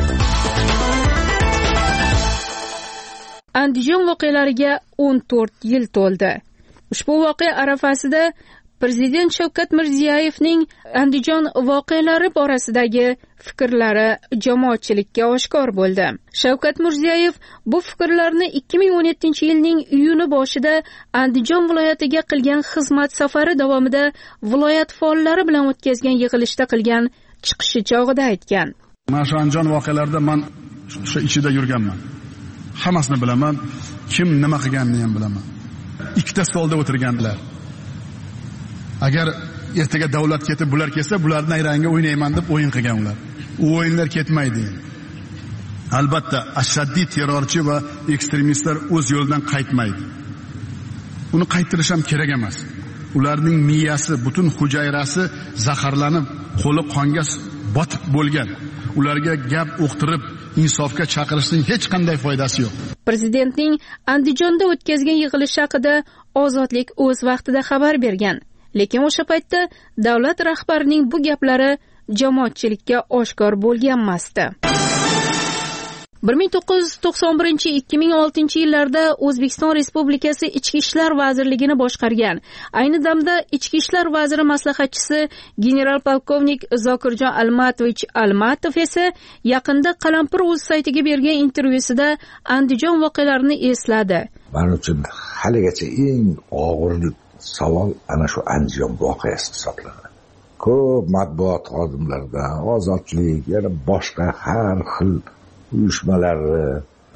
[SPEAKER 12] Andijon voqealariga o'n to'rt yil to'ldi. Ushbu voqea arafasida Prezident Shavkat Mirziyoyevning Andijon voqealari borasidagi fikrlari jamoatchilikka oshkor bo'ldi. Shavkat Mirziyoyev bu fikrlarni ikki ming o'n yettinchi yilning iyuni boshida Andijon viloyatiga qilgan xizmat safari davomida viloyat faollari bilan o'tkazgan yig'ilishda qilgan chiqishi chog'ida aytgan.
[SPEAKER 13] Mana shu Andijon voqealarida men o'sha ichida yurganman. Hammasini bilaman, kim nima qilganini ham bilaman. Ikkita stolda o'tirganlar. Agar ertaga davlat ketib bular kelsa, bularning ayranga o'ynayman deb o'yin qilgan ular. U o'yinlar ketmaydi. Albatta, ashaddiy terrorchi va ekstremistlar o'z yo'lidan qaytmaydi. Uni qaytirish ham kerak emas. Ularning miyasi, butun hujayrasi zaharlanib, qo'li qonga botib bo'lgan. Ularga gap o'qtirib, insofga chaqirishning hech qanday foydasi yo'q.
[SPEAKER 12] Prezidentning Andijonda o'tkazgan yig'ilish haqida Ozodlik o'z vaqtida xabar bergan. Lekin o'sha paytda davlat rahbarining bu gaplari jamoatchilikka oshkor bo'lganmasdi. bir ming to'qqiz yuz to'qson birinchi - ikki ming oltinchi yillarda O'zbekiston Respublikasi Ichki ishlar vazirligini boshqargan. Ayni damda Ichki ishlar vaziri maslahatchisi general polkovnik Zokirjon Almatovich Almatov esa yaqinda Qalampir.uz saytiga bergan intervyusida Andijon voqealarini esladi.
[SPEAKER 14] Men uchun haligacha eng og'ir savol ana shu Andijon voqeasi hisoblanadi. Ko'p matbuot xodimlaridan, ozodlik, yana boshqa har xil uyushmalari,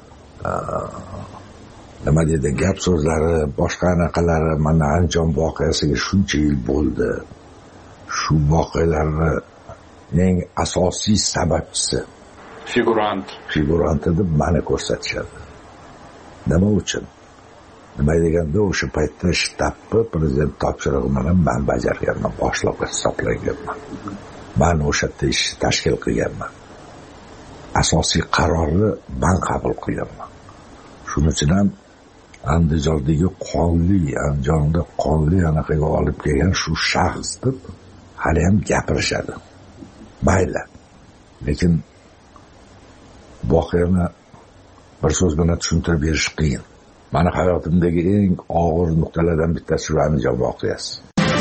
[SPEAKER 14] nima deydi, gap so'zlari, boshqa anaqalari mana Andijon voqeasiga shuncha yil bo'ldi. Shu voqealarni eng asosiy sababchisi
[SPEAKER 15] figurant
[SPEAKER 14] figurant deb mani ko'rsatishadi. Nima uchun? Nima deganda o'sha paytda shtabni prezident topshirig'ini ham men bajarganman, boshliq hisoblanganman. Men o'sha yerda ish tashkil qilganman. Asosiy qarorni men qabul qilganman. Shuning uchun ham Andijondagi qonli, Andijonda qonli anaqaga olib kelgan shu shaxs deb hali ham gapirishadi. Mayli. Lekin voqeani bir so'z bilan tushuntirib berish qiyin. Mani hayotimdagi eng og'ir nuqtalardan bittasi shu Andijon voqeasi.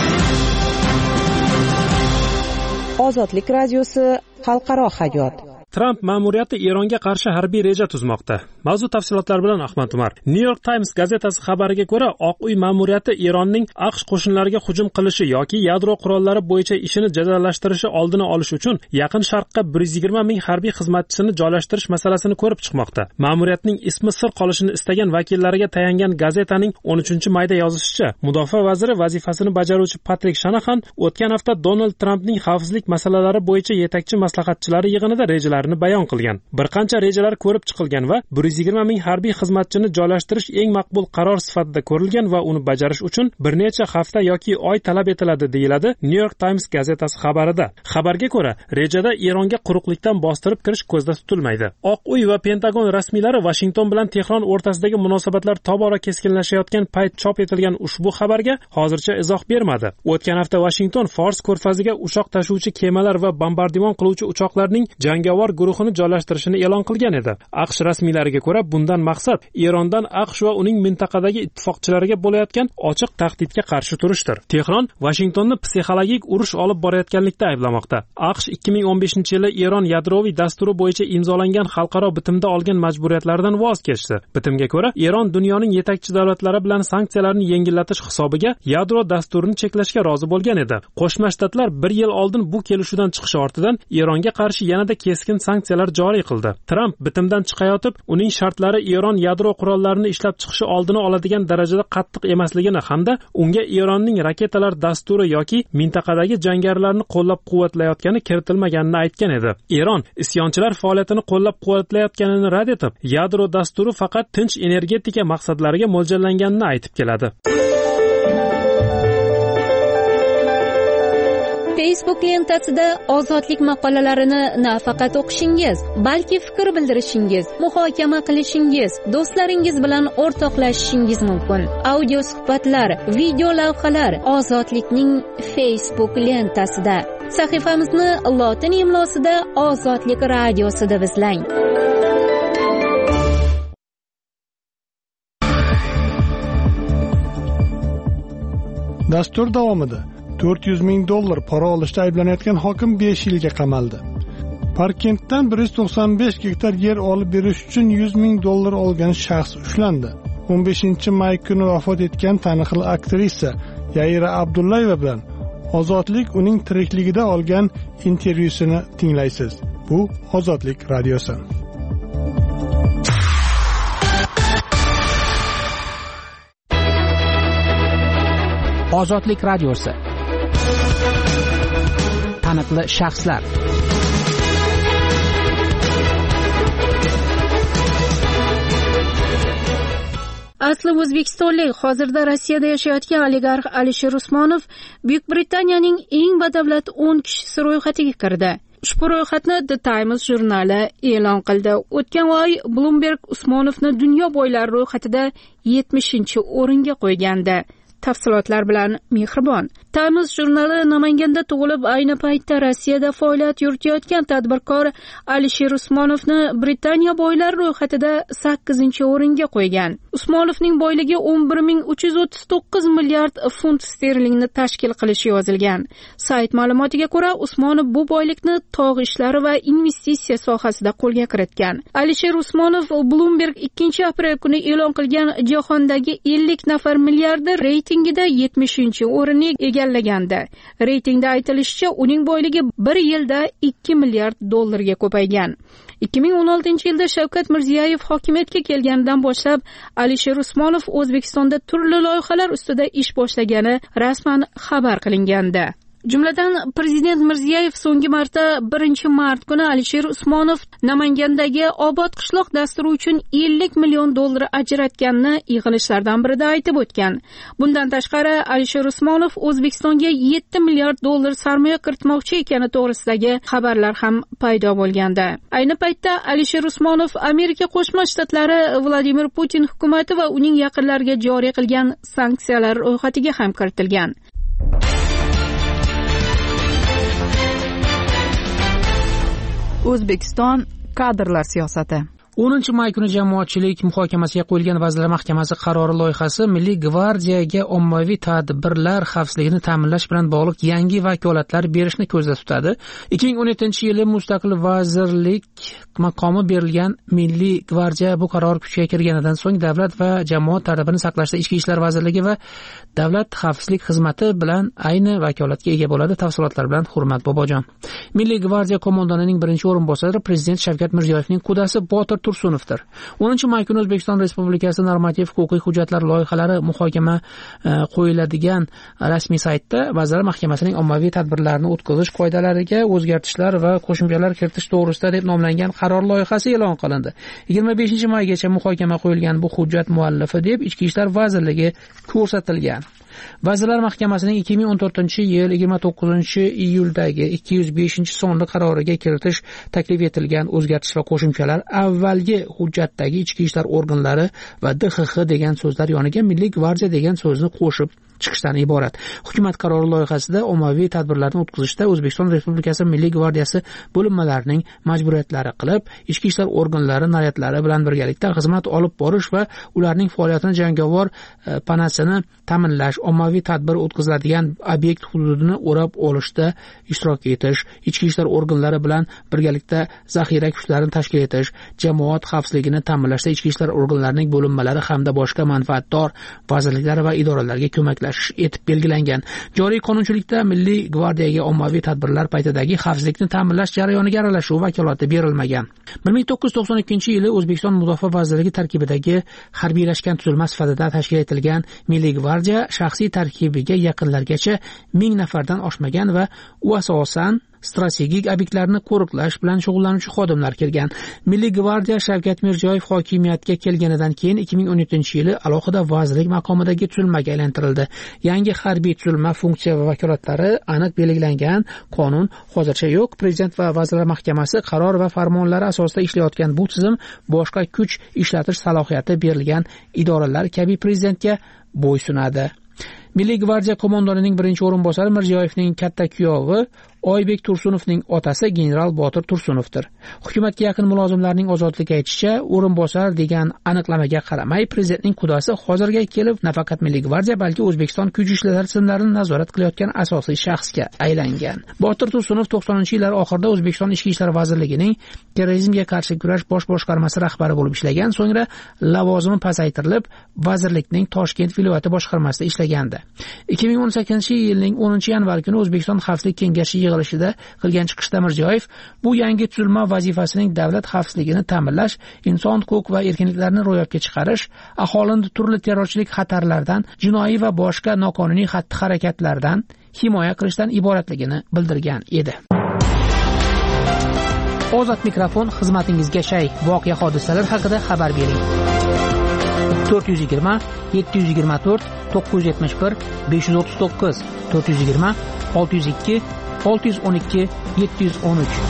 [SPEAKER 5] Ozodlik radiosi xalqaro hayot.
[SPEAKER 16] Trump ma'muriyati Eronga qarshi harbiy reja tuzmoqda. Mavzu tafsilotlari bilan Ahmad Umar. New York Times gazetasi xabariga ko'ra, Oq uy ma'muriyati Eronning AQSh qo'shinlariga hujum qilishi yoki yadro qurollari bo'yicha ishini jadallashtirishi oldini olish uchun Yaqin Sharqqa bir yuz yigirma ming harbiy xizmatchisini joylashtirish masalasini ko'rib chiqmoqda. Ma'muriyatning ismi sir qolishini istagan vakillariga tayangan gazetaning o'n uchinchi mayda yozishicha, Mudofaa vaziri vazifasini bajaruvchi Patrik Shanahan o'tgan hafta Donald Trampning xavfsizlik masalalari bo'yicha yetakchi maslahatchilari yig'inida rejalar bayon qilgan. Bir qancha rejalar ko'rib chiqilgan va bir yuz yigirma ming harbiy xizmatchini joylashtirish eng maqbul qaror sifatida ko'rilgan va uni bajarish uchun bir necha hafta yoki oy talab etiladi, deyiladi New York Times gazetasi xabarida. Xabarga ko'ra, rejada Eronga quruqlikdan bostirib kirish ko'zda tutilmaydi. Oq uy va Pentagon rasmiylari Washington bilan Tehron o'rtasidagi munosabatlar tobora keskinlashayotgan payt chop etilgan ushbu xabarga hozircha izoh bermadi. O'tgan hafta Washington Fors ko'rfaziga uchoq tashuvchi kemalar va bombardimon qiluvchi uchoqlarning jangovar guruhini joylashtirishini e'lon qilgan edi. AQSh rasmiylariga ko'ra, bundan maqsad Erondan AQSh va uning mintaqadagi ittifoqchilariga bo'layotgan ochiq tahdidga qarshi turishdir. Tehron Washingtonni psixologik urush olib borayotganlikda ayblamoqda. AQSh ikki ming o'n beshinchi yili Eron yadroviy dasturi bo'yicha imzolangan xalqaro bitimda olgan majburiyatlaridan voz kechdi. Bitimga ko'ra, Eron dunyoning yetakchi davlatlari bilan sanksiyalarni yengillatish hisobiga yadro dasturini cheklashga rozi bo'lgan edi. Qo'shma Shtatlar bir yil oldin bu kelishuvdan chiqishi ortidan Eronga qarshi yanada keskin sanksiyalar joriy qildi. Trump bitimdan chiqayotib, uning shartlari Eron yadro qurollarini ishlab chiqishi oldini oladigan darajada qattiq emasligini hamda unga Eronning raketalar dasturi yoki mintaqadagi jangarilarni qo'llab-quvvatlayotgani kiritilmaganini aytgan edi. Eron isyonchilar faoliyatini qo'llab-quvvatlayotganini rad etib, yadro dasturi faqat tinch energetika maqsadlariga mo'ljallanganini aytib keladi.
[SPEAKER 12] Facebook lentasida ozodlik maqolalarini nafaqat o'qishingiz, balki fikr bildirishingiz, muhokama qilishingiz, do'stlaringiz bilan o'rtoqlashishingiz mumkin. Audio suhbatlar, video lavhalar ozodlikning Facebook lentasida. Sahifamizni lotin imlosida Ozodlik radiosida deb izlang.
[SPEAKER 1] Dastur davomida to'rt yuz ming dollar pora olishda ayblanayotgan hokim besh yilga qamaldi. Parkentdan bir yuz to'qson besh gektar yer olib berish uchun yuz ming dollar olgan shaxs ushlandi. o'n beshinchi may kuni vafot etgan taniqli aktrisa Yaira Abdullayeva bilan Ozodlik uning tirikligida olgan intervyusini tinglaysiz. Bu Ozodlik radiosi.
[SPEAKER 6] Ozodlik radiosi. Taniqli shaxslar.
[SPEAKER 12] Asli o'zbekistonlik, hozirda Rossiyada yashayotgan oligarx Alisher Usmonov Buyuk Britaniyaning eng badavlat o'n kishisi ro'yxatiga kirdi. Ushbu ro'yxatni The Times jurnali e'lon qildi. O'tgan oy Bloomberg Usmonovni dunyo boylari ro'yxatida yetmishinchi o'ringa qo'ygandi. Tafsilotlar bilan Mehribon. Times jurnali Namanganda tug'ilib, ayni paytda Rossiyada faoliyat yuritayotgan tadbirkor Alisher Usmonovni Britaniya boylar ro'yxatida sakkizinchi o'ringa qo'ygan. Usmonovning boyligi o'n bir ming uch yuz o'ttiz to'qqiz milliard funt sterlingni tashkil qilishi yozilgan. Sayt ma'lumotiga ko'ra, Usmonov bu boylikni tog' ishlari va investitsiya sohasida qo'lga kiritgan. Alisher Usmonov Bloomberg ikkinchi aprel kuni e'lon qilgan jahondagi ellik nafar milliarder reytingida yetmishinchi o'rinni egallagandi. Reytingda aytilishicha, uning boyligi bir yilda ikki milliard dollarga ko'paygan. ikki ming o'n oltinchi yilda Shavkat Mirziyoyev hokimiyatga kelganidan boshlab Alisher Usmonov O'zbekistonda turli loyihalar ustida ish boshlagani rasman xabar qilingandi. Jumladan, Prezident Mirziyoyev so'nggi marta birinchi mart kuni Alisher Usmonov Namangandagi Obod qishloq dasturi uchun ellik million dollar ajratganini yig'ilishlardan birida aytib o'tgan. Bundan tashqari, Alisher Usmonov O'zbekistonga yetti milliard dollar sarmoya kiritmoqchi ekani to'g'risidagi xabarlar ham paydo bo'lgandi. Ayni paytda Alisher Usmonov Amerika Qo'shma Shtatlari Vladimir Putin hukumati va uning yaqinlariga joriy qilgan sanksiyalar ro'yxatiga ham kiritilgan.
[SPEAKER 4] O'zbekiston kadrlar siyosati.
[SPEAKER 6] o'ninchi may kuni jamoatchilik muhokamasiga qo'yilgan Vazirlar Mahkamasi qarori loyihasi Milliy gvardiyaga ommaviy tadbirlar xavfsizligini ta'minlash bilan bog'liq yangi vakolatlar berishni ko'zda tutadi. ikki ming o'n yettinchi yili mustaqil vazirlik maqomi berilgan Milliy gvardiya bu qaror kuchga kirganidan so'ng Davlat va jamoat tartibini saqlashda Ichki ishlar vazirligi va Davlat xavfsizlik xizmati bilan ayni vakolatga ega bo'ladi. Tafsilotlar bilan Hurmat Bobojon. Milliy gvardiya qo'mondonining birinchi o'rinbosari Prezident Shavkat Mirziyoyevning qudasi Botir Tursunovdir. o'ninchi may kuni O'zbekiston Respublikasi normativ huquqiy hujjatlar loyihalari muhokama e, qo'yiladigan rasmiy saytda Vazirlar Mahkamasining ommaviy tadbirlarni o'tkazish qoidalariga o'zgartishlar va qo'shimchalar kiritish to'g'risida deb nomlangan qaror loyihasi e'lon qilindi. yigirma beshinchi maygacha muhokama qo'yilgan bu hujjat muallifi deb Ichki ishlar vazirligi ko'rsatilgan. Vazirlar Mahkamasining ikki ming o'n to'rtinchi yil yigirma to'qqizinchi iyuldagi ikki yuz beshinchi sonli qaroriga kiritish taklif etilgan o'zgartish va qo'shimchalar avvalgi hujjatdagi ichki ishlar organlari va D X X degan so'zlar yoniga Milliy gvardiya degan so'zni qo'shib chiqishdan iborat. Hukumat qarori loyihasida ommaviy tadbirlarni o'tkazishda O'zbekiston Respublikasi Milliy gvardiyasi bo'linmalarining majburiyatlari qilib, ichki ishlar organlari naryotlari bilan birgalikda xizmat olib borish va ularning faoliyatini jangovar e, panasini ta'minlash, ommaviy tadbir o'tkaziladigan obyekt hududini o'rab olishda ishtirok etish, ichki ishlar organlari bilan birgalikda zaxira kuchlarini tashkil etish, jamoat xavfsizligini ta'minlashda ichki ishlar organlarining bo'linmalari hamda boshqa manfaatdor vazirliklar va idoralarga ko'maklash etib belgilangan. Joriy qonunchilikda Milliy gvardiyaga ommaviy tadbirlar paytidagi xavfsizlikni ta'minlash jarayoniga aralashuv vakolati berilmagan. bir ming to'qqiz yuz to'qson ikkinchi yili O'zbekiston Mudofaa vazirligi tarkibidagi harbiylashgan tuzilma sifatida tashkil etilgan Milliy gvardiya shaxsiy tarkibiga yaqinlargacha ming nafardan oshmagan va u asosan strategik obyektlarni qo'riqlash bilan shug'ullanuvchi xodimlar kirgan. Milliy gvardiya Shavkat Mirziyoyev hokimiyatga kelganidan keyin ikki ming o'n yettinchi yili alohida vazirlik maqomidagi tuzilmaga aylantirildi. Yangi harbiy tuzilma funksiya va vakolatlari aniq belgilangan qonun hozircha yo'q. Prezident va Vazirlar Mahkamasi qaror va farmonlari asosida ishlayotgan bu tizim boshqa kuch ishlatish salohiyati berilgan idoralar kabi prezidentga bo'ysunadi. Milliy gvardiya qo'mondonining birinchi o'rinbosari Mirziyoyevning katta kuyovi Oybek Tursunovning otasi general Botir Tursunovdir. Hukumatga yaqin mulozimlarning ozodlik aytishicha, o'rinbosar degan aniqlamaga qaramay, prezidentning qudasi hozirga kelib nafaqat Milliy gvardiya, balki O'zbekiston kuch ishlari tizimlarini nazorat qilayotgan asosiy shaxsga aylangan. Botir Tursunov to'qsoninchi yillar oxirida O'zbekiston Ichki ishlar vazirligining terrorizmga qarshi kurash bosh boshqarmasi rahbari bo'lib ishlagan, so'ngra lavozimi pasaytirilib, vazirlikning Toshkent viloyati boshqarmasida ishlagandi. ikki ming o'n sakkizinchi yilning o'ninchi yanvar kuni O'zbekiston Xavfsizlik kengashi yig'ilishida qilgan chiqishda Mirziyoyev bu yangi tuzilma vazifasining davlat xavfsizligini ta'minlash, inson huquq va erkinliklarini ro'yobga chiqarish, aholini turli terrorchilik xatarlaridan, jinoiy va boshqa noqonuniy xatti-harakatlardan himoya qilishdan iboratligini bildirgan edi. Ozod mikrofon xizmatingizga shay. Voqea hodisalar haqida xabar bering. to'rt yuz yigirma yetti yuz yigirma to'rt to'qqiz yuz yetmish bir besh yuz o'ttiz to'qqiz to'rt yuz yigirma olti yuz ikki olti yuz o'n ikki yetti yuz o'n uch.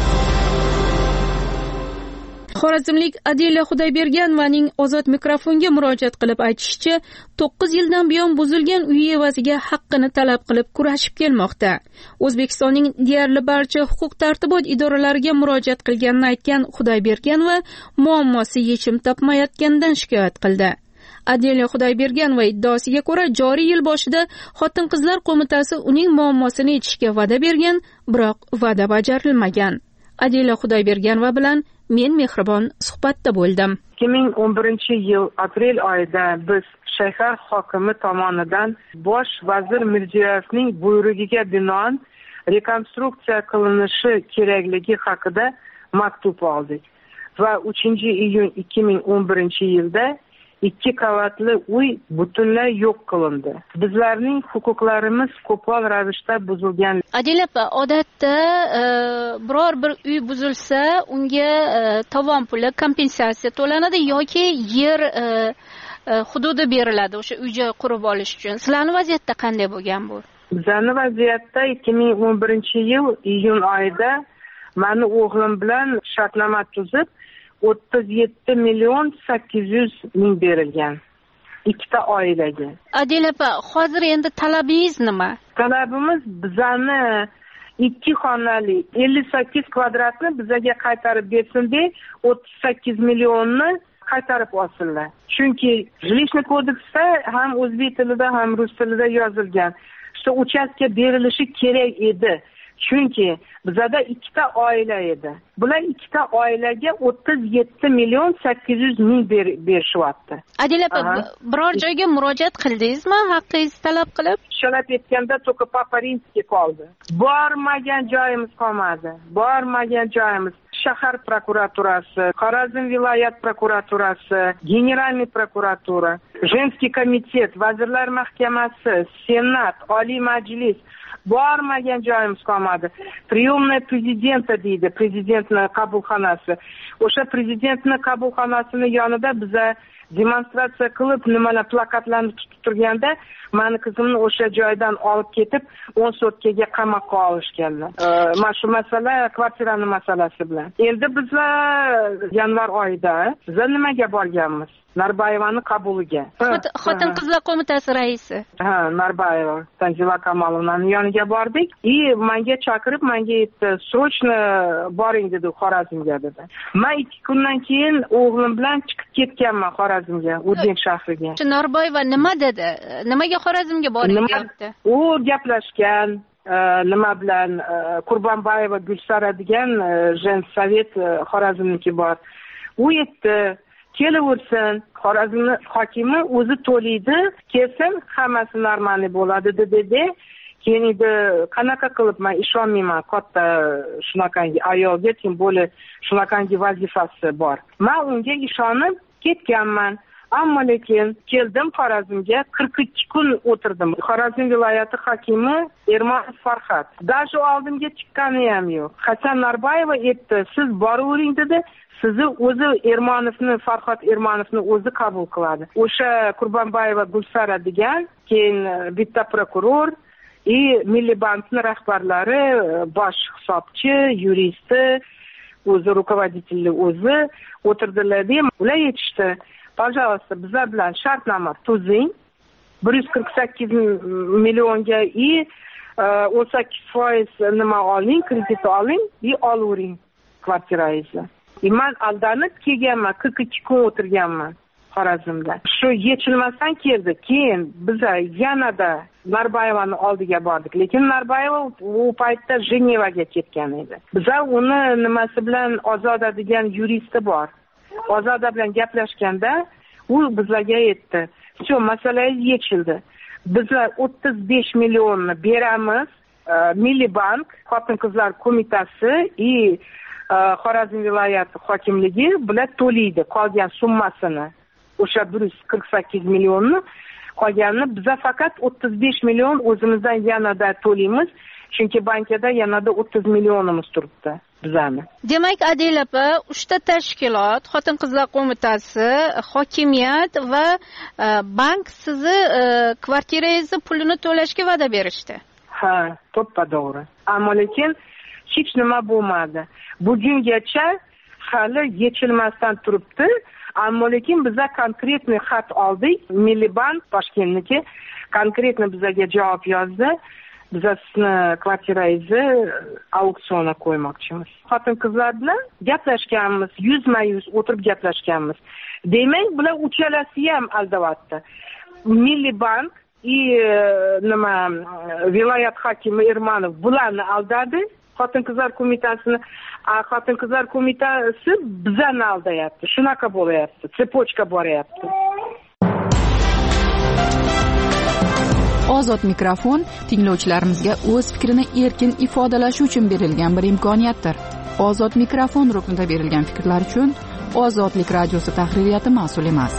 [SPEAKER 12] Xorazmlik Adila Xudoyberganovaning Ozod mikrofonga murojaat qilib aytishicha, to'qqiz yildan buyon buzilgan uyi evaziga haqqini talab qilib kurashib kelmoqda. O'zbekistonning deyarli barcha huquq-tartibot idoralariga murojaat qilganini aytgan Xudoyberganova muammosi yechim topmayotganidan shikoyat qildi. Adila Xudoyberganova iddaosiga ko'ra, joriy yil boshida Xotin-qizlar qo'mitasi uning muammosini yechishga va'da bergan, biroq va'da bajarilmagan. Adila Xudoyberganova bilan men Mehribon suhbatda bo'ldim.
[SPEAKER 15] ikki ming o'n birinchi yil aprel oyida biz shahar hokimi tomonidan bosh vazir Mirziyoyevning buyrug'iga binoan rekonstruksiya qilinishi kerakligi haqida maktub oldik va uchinchi iyun ikki ming o'n birinchi yilda ikki qavatli uy butunlay yo'q qilindi. Bizlarning huquqlarimiz qo'pol ravishda buzilgan.
[SPEAKER 12] Adila opa, odatda e, biror bir uy buzilsa, unga e, tovon puli kompensatsiya to'lanadi yoki yer e, e, hududi beriladi o'sha uy-joy qurib olish uchun. Sizlarning vaziyatda qanday bo'lgan bu?
[SPEAKER 15] Bizlarning vaziyatda ikki ming o'n birinchi yil iyun oyida meni o'g'lim bilan shartnoma tuzib o'ttiz yetti million sakkiz yuz ming berilgan ikkita oilaga.
[SPEAKER 12] Adila opa, hozir endi talabingiz nima?
[SPEAKER 15] Talabimiz bizani ikki xonali ellik sakkiz kvadratni bizga qaytarib bersin deb o'ttiz sakkiz millionni qaytarib olsinlar. Chunki Жилищный kodeksda ham o'zbek tilida ham rus tilida yozilgan. Shu uchastka berilishi kerak edi. Chunki bizada ikkita oila edi. Bular ikkita oilaga o'ttiz yetti million sakkiz yuz ming berishyapti.
[SPEAKER 12] Adila opa, biror joyga murojaat qildingizmi haqqingizni talab qilib?
[SPEAKER 15] Shalab etganda to'ka Papa Rimskiy qoldi. Bormagan joyimiz qolmadi. Bormagan joyimiz shahar prokuraturasi, Xorazm viloyat prokuraturasi, generalniy prokuratura, Женский komitet, vazirlar mahkamasi, senat, oliy majlis bormagan joyimiz qolmadi. Priyomniy prezidenta deydi, prezidentning qabulxonasi. O'sha prezidentning qabulxonasining yonida biza demonstratsiya qilib, nimalar plakatlarni tutib turganda, meni qizimni o'sha joydan olib ketib, o'n sutkaga qamoqqa olishganlar. Mana shu masala kvartiraning masalasi bilan. Endi bizlar yanvar oyida biz nimaga borganmiz? Narbayevani qabuliga.
[SPEAKER 12] Xotin-qizlar qo'mitasi raisi.
[SPEAKER 15] Ha, Narbayeva, Tanzila Kamolovnaning yoniga bordik. И menga chaqirib, menga aytdi, "Срочно boring" dedi Xorazmga dedi. Men ikki kundan keyin o'g'lim bilan chiqib ketganman Xorazmga, Urganch shahriga.
[SPEAKER 12] Narbayeva nima dedi? Nimaga Xorazmga boring deyapti?
[SPEAKER 15] U gaplashgan nima bilan Qurbonboyeva Gulsara degan Jensovet Xorazmniki bor. U aytdi, kelaversin, Xorazmni hokimi o'zi to'laydi, kelsin, hammasi normal bo'ladi dedi. Keyin edi qanaqa qilib men ishonmayman katta shunaqangi ayolga, tim bo'li shunaqangi vazifasi bor. Men unga ishonib ketganman. Ammo lekin keldim Xorazmga, qirq ikki kun o'tirdim. Xorazm viloyati hokimi Ermonov Farhod. Даже oldimga chiqqani ham yo'q. Hasan Narbayeva aytdi, siz boravering dedi. Sizni o'zi Ermonovni, Farhod Ermonovni o'zi qabul qiladi. O'sha Qurbonboyeva Gulsara degan, keyin bitta prokuror и Milliy bankning rahbarlari, bosh hisobchi, yuristi, o'zi rukovoditelli o'zi o'tirdilar deb ular aytishdi, "Пожалуйста, bizlar bilan shartnoma tuzing. bir yuz qirq sakkiz millionga i o'n sakkiz foiz nima oling, kredit oling, i olavering kvartirangizni. Man aldanib kelganman, qirq ikki kun o'tirganman Xorazmda. Shu yechilmasdan keldi. Keyin biz yanada Narbayevani oldiga bordik, lekin Narbayeva u paytda Jenevaga ketgan edi. Biz uni nimasi bilan Ozoda degan yuristi bor. Ozoda bilan gaplashganda u bizlarga aytdi. Shu masalalar yechildi. Bizlar o'ttiz besh millionni beramiz. Milliy bank, Xotin-qizlar qo'mitasi и Xorazm viloyati hokimligi bular to'laydi qolgan summasini. O'sha bir yuz qirq sakkiz millionni qolganini biza faqat o'ttiz besh million o'zimizdan yanada to'laymiz. Chunki bankada yanada o'ttiz millionimiz turibdi bizani.
[SPEAKER 12] Demak, Adel opa, uchta tashkilot, Xotin-qizlar qo'mitasi, hokimiyat va bank sizni kvartirangizni pulini to'lashga va'da berishdi.
[SPEAKER 15] Ha, to'ppa to'g'ri. Ammo lekin hech nima bo'lmadi. Bugungacha hali yechilmasdan turibdi. Ammo lekin biza konkretniy xat oldik. Milliy bank Toshkentniki konkretniy bizaga javob yozdi. Biz sizni kvartirangizni auksionga qo'ymoqchimiz. Xotin-qizlar bilan gaplashganmiz, yuzma-yuz o'tirib gaplashganmiz. Demak, bular uchalasi ham aldavatdi. Milliy bank и nima viloyat hokimi Ermanov bularni aldadi. Xotin-qizlar qo'mitasini, Xotin-qizlar qo'mitasi bizani aldayapti. Shunaqa bo'layapti. Tsepochka boryapti.
[SPEAKER 4] Ozod mikrofon tinglovchilarimizga o'z fikrini erkin ifodalashi uchun berilgan bir imkoniyatdir. Ozod mikrofon ruknida berilgan fikrlar uchun Ozodlik radiosi tahririyati mas'ul emas.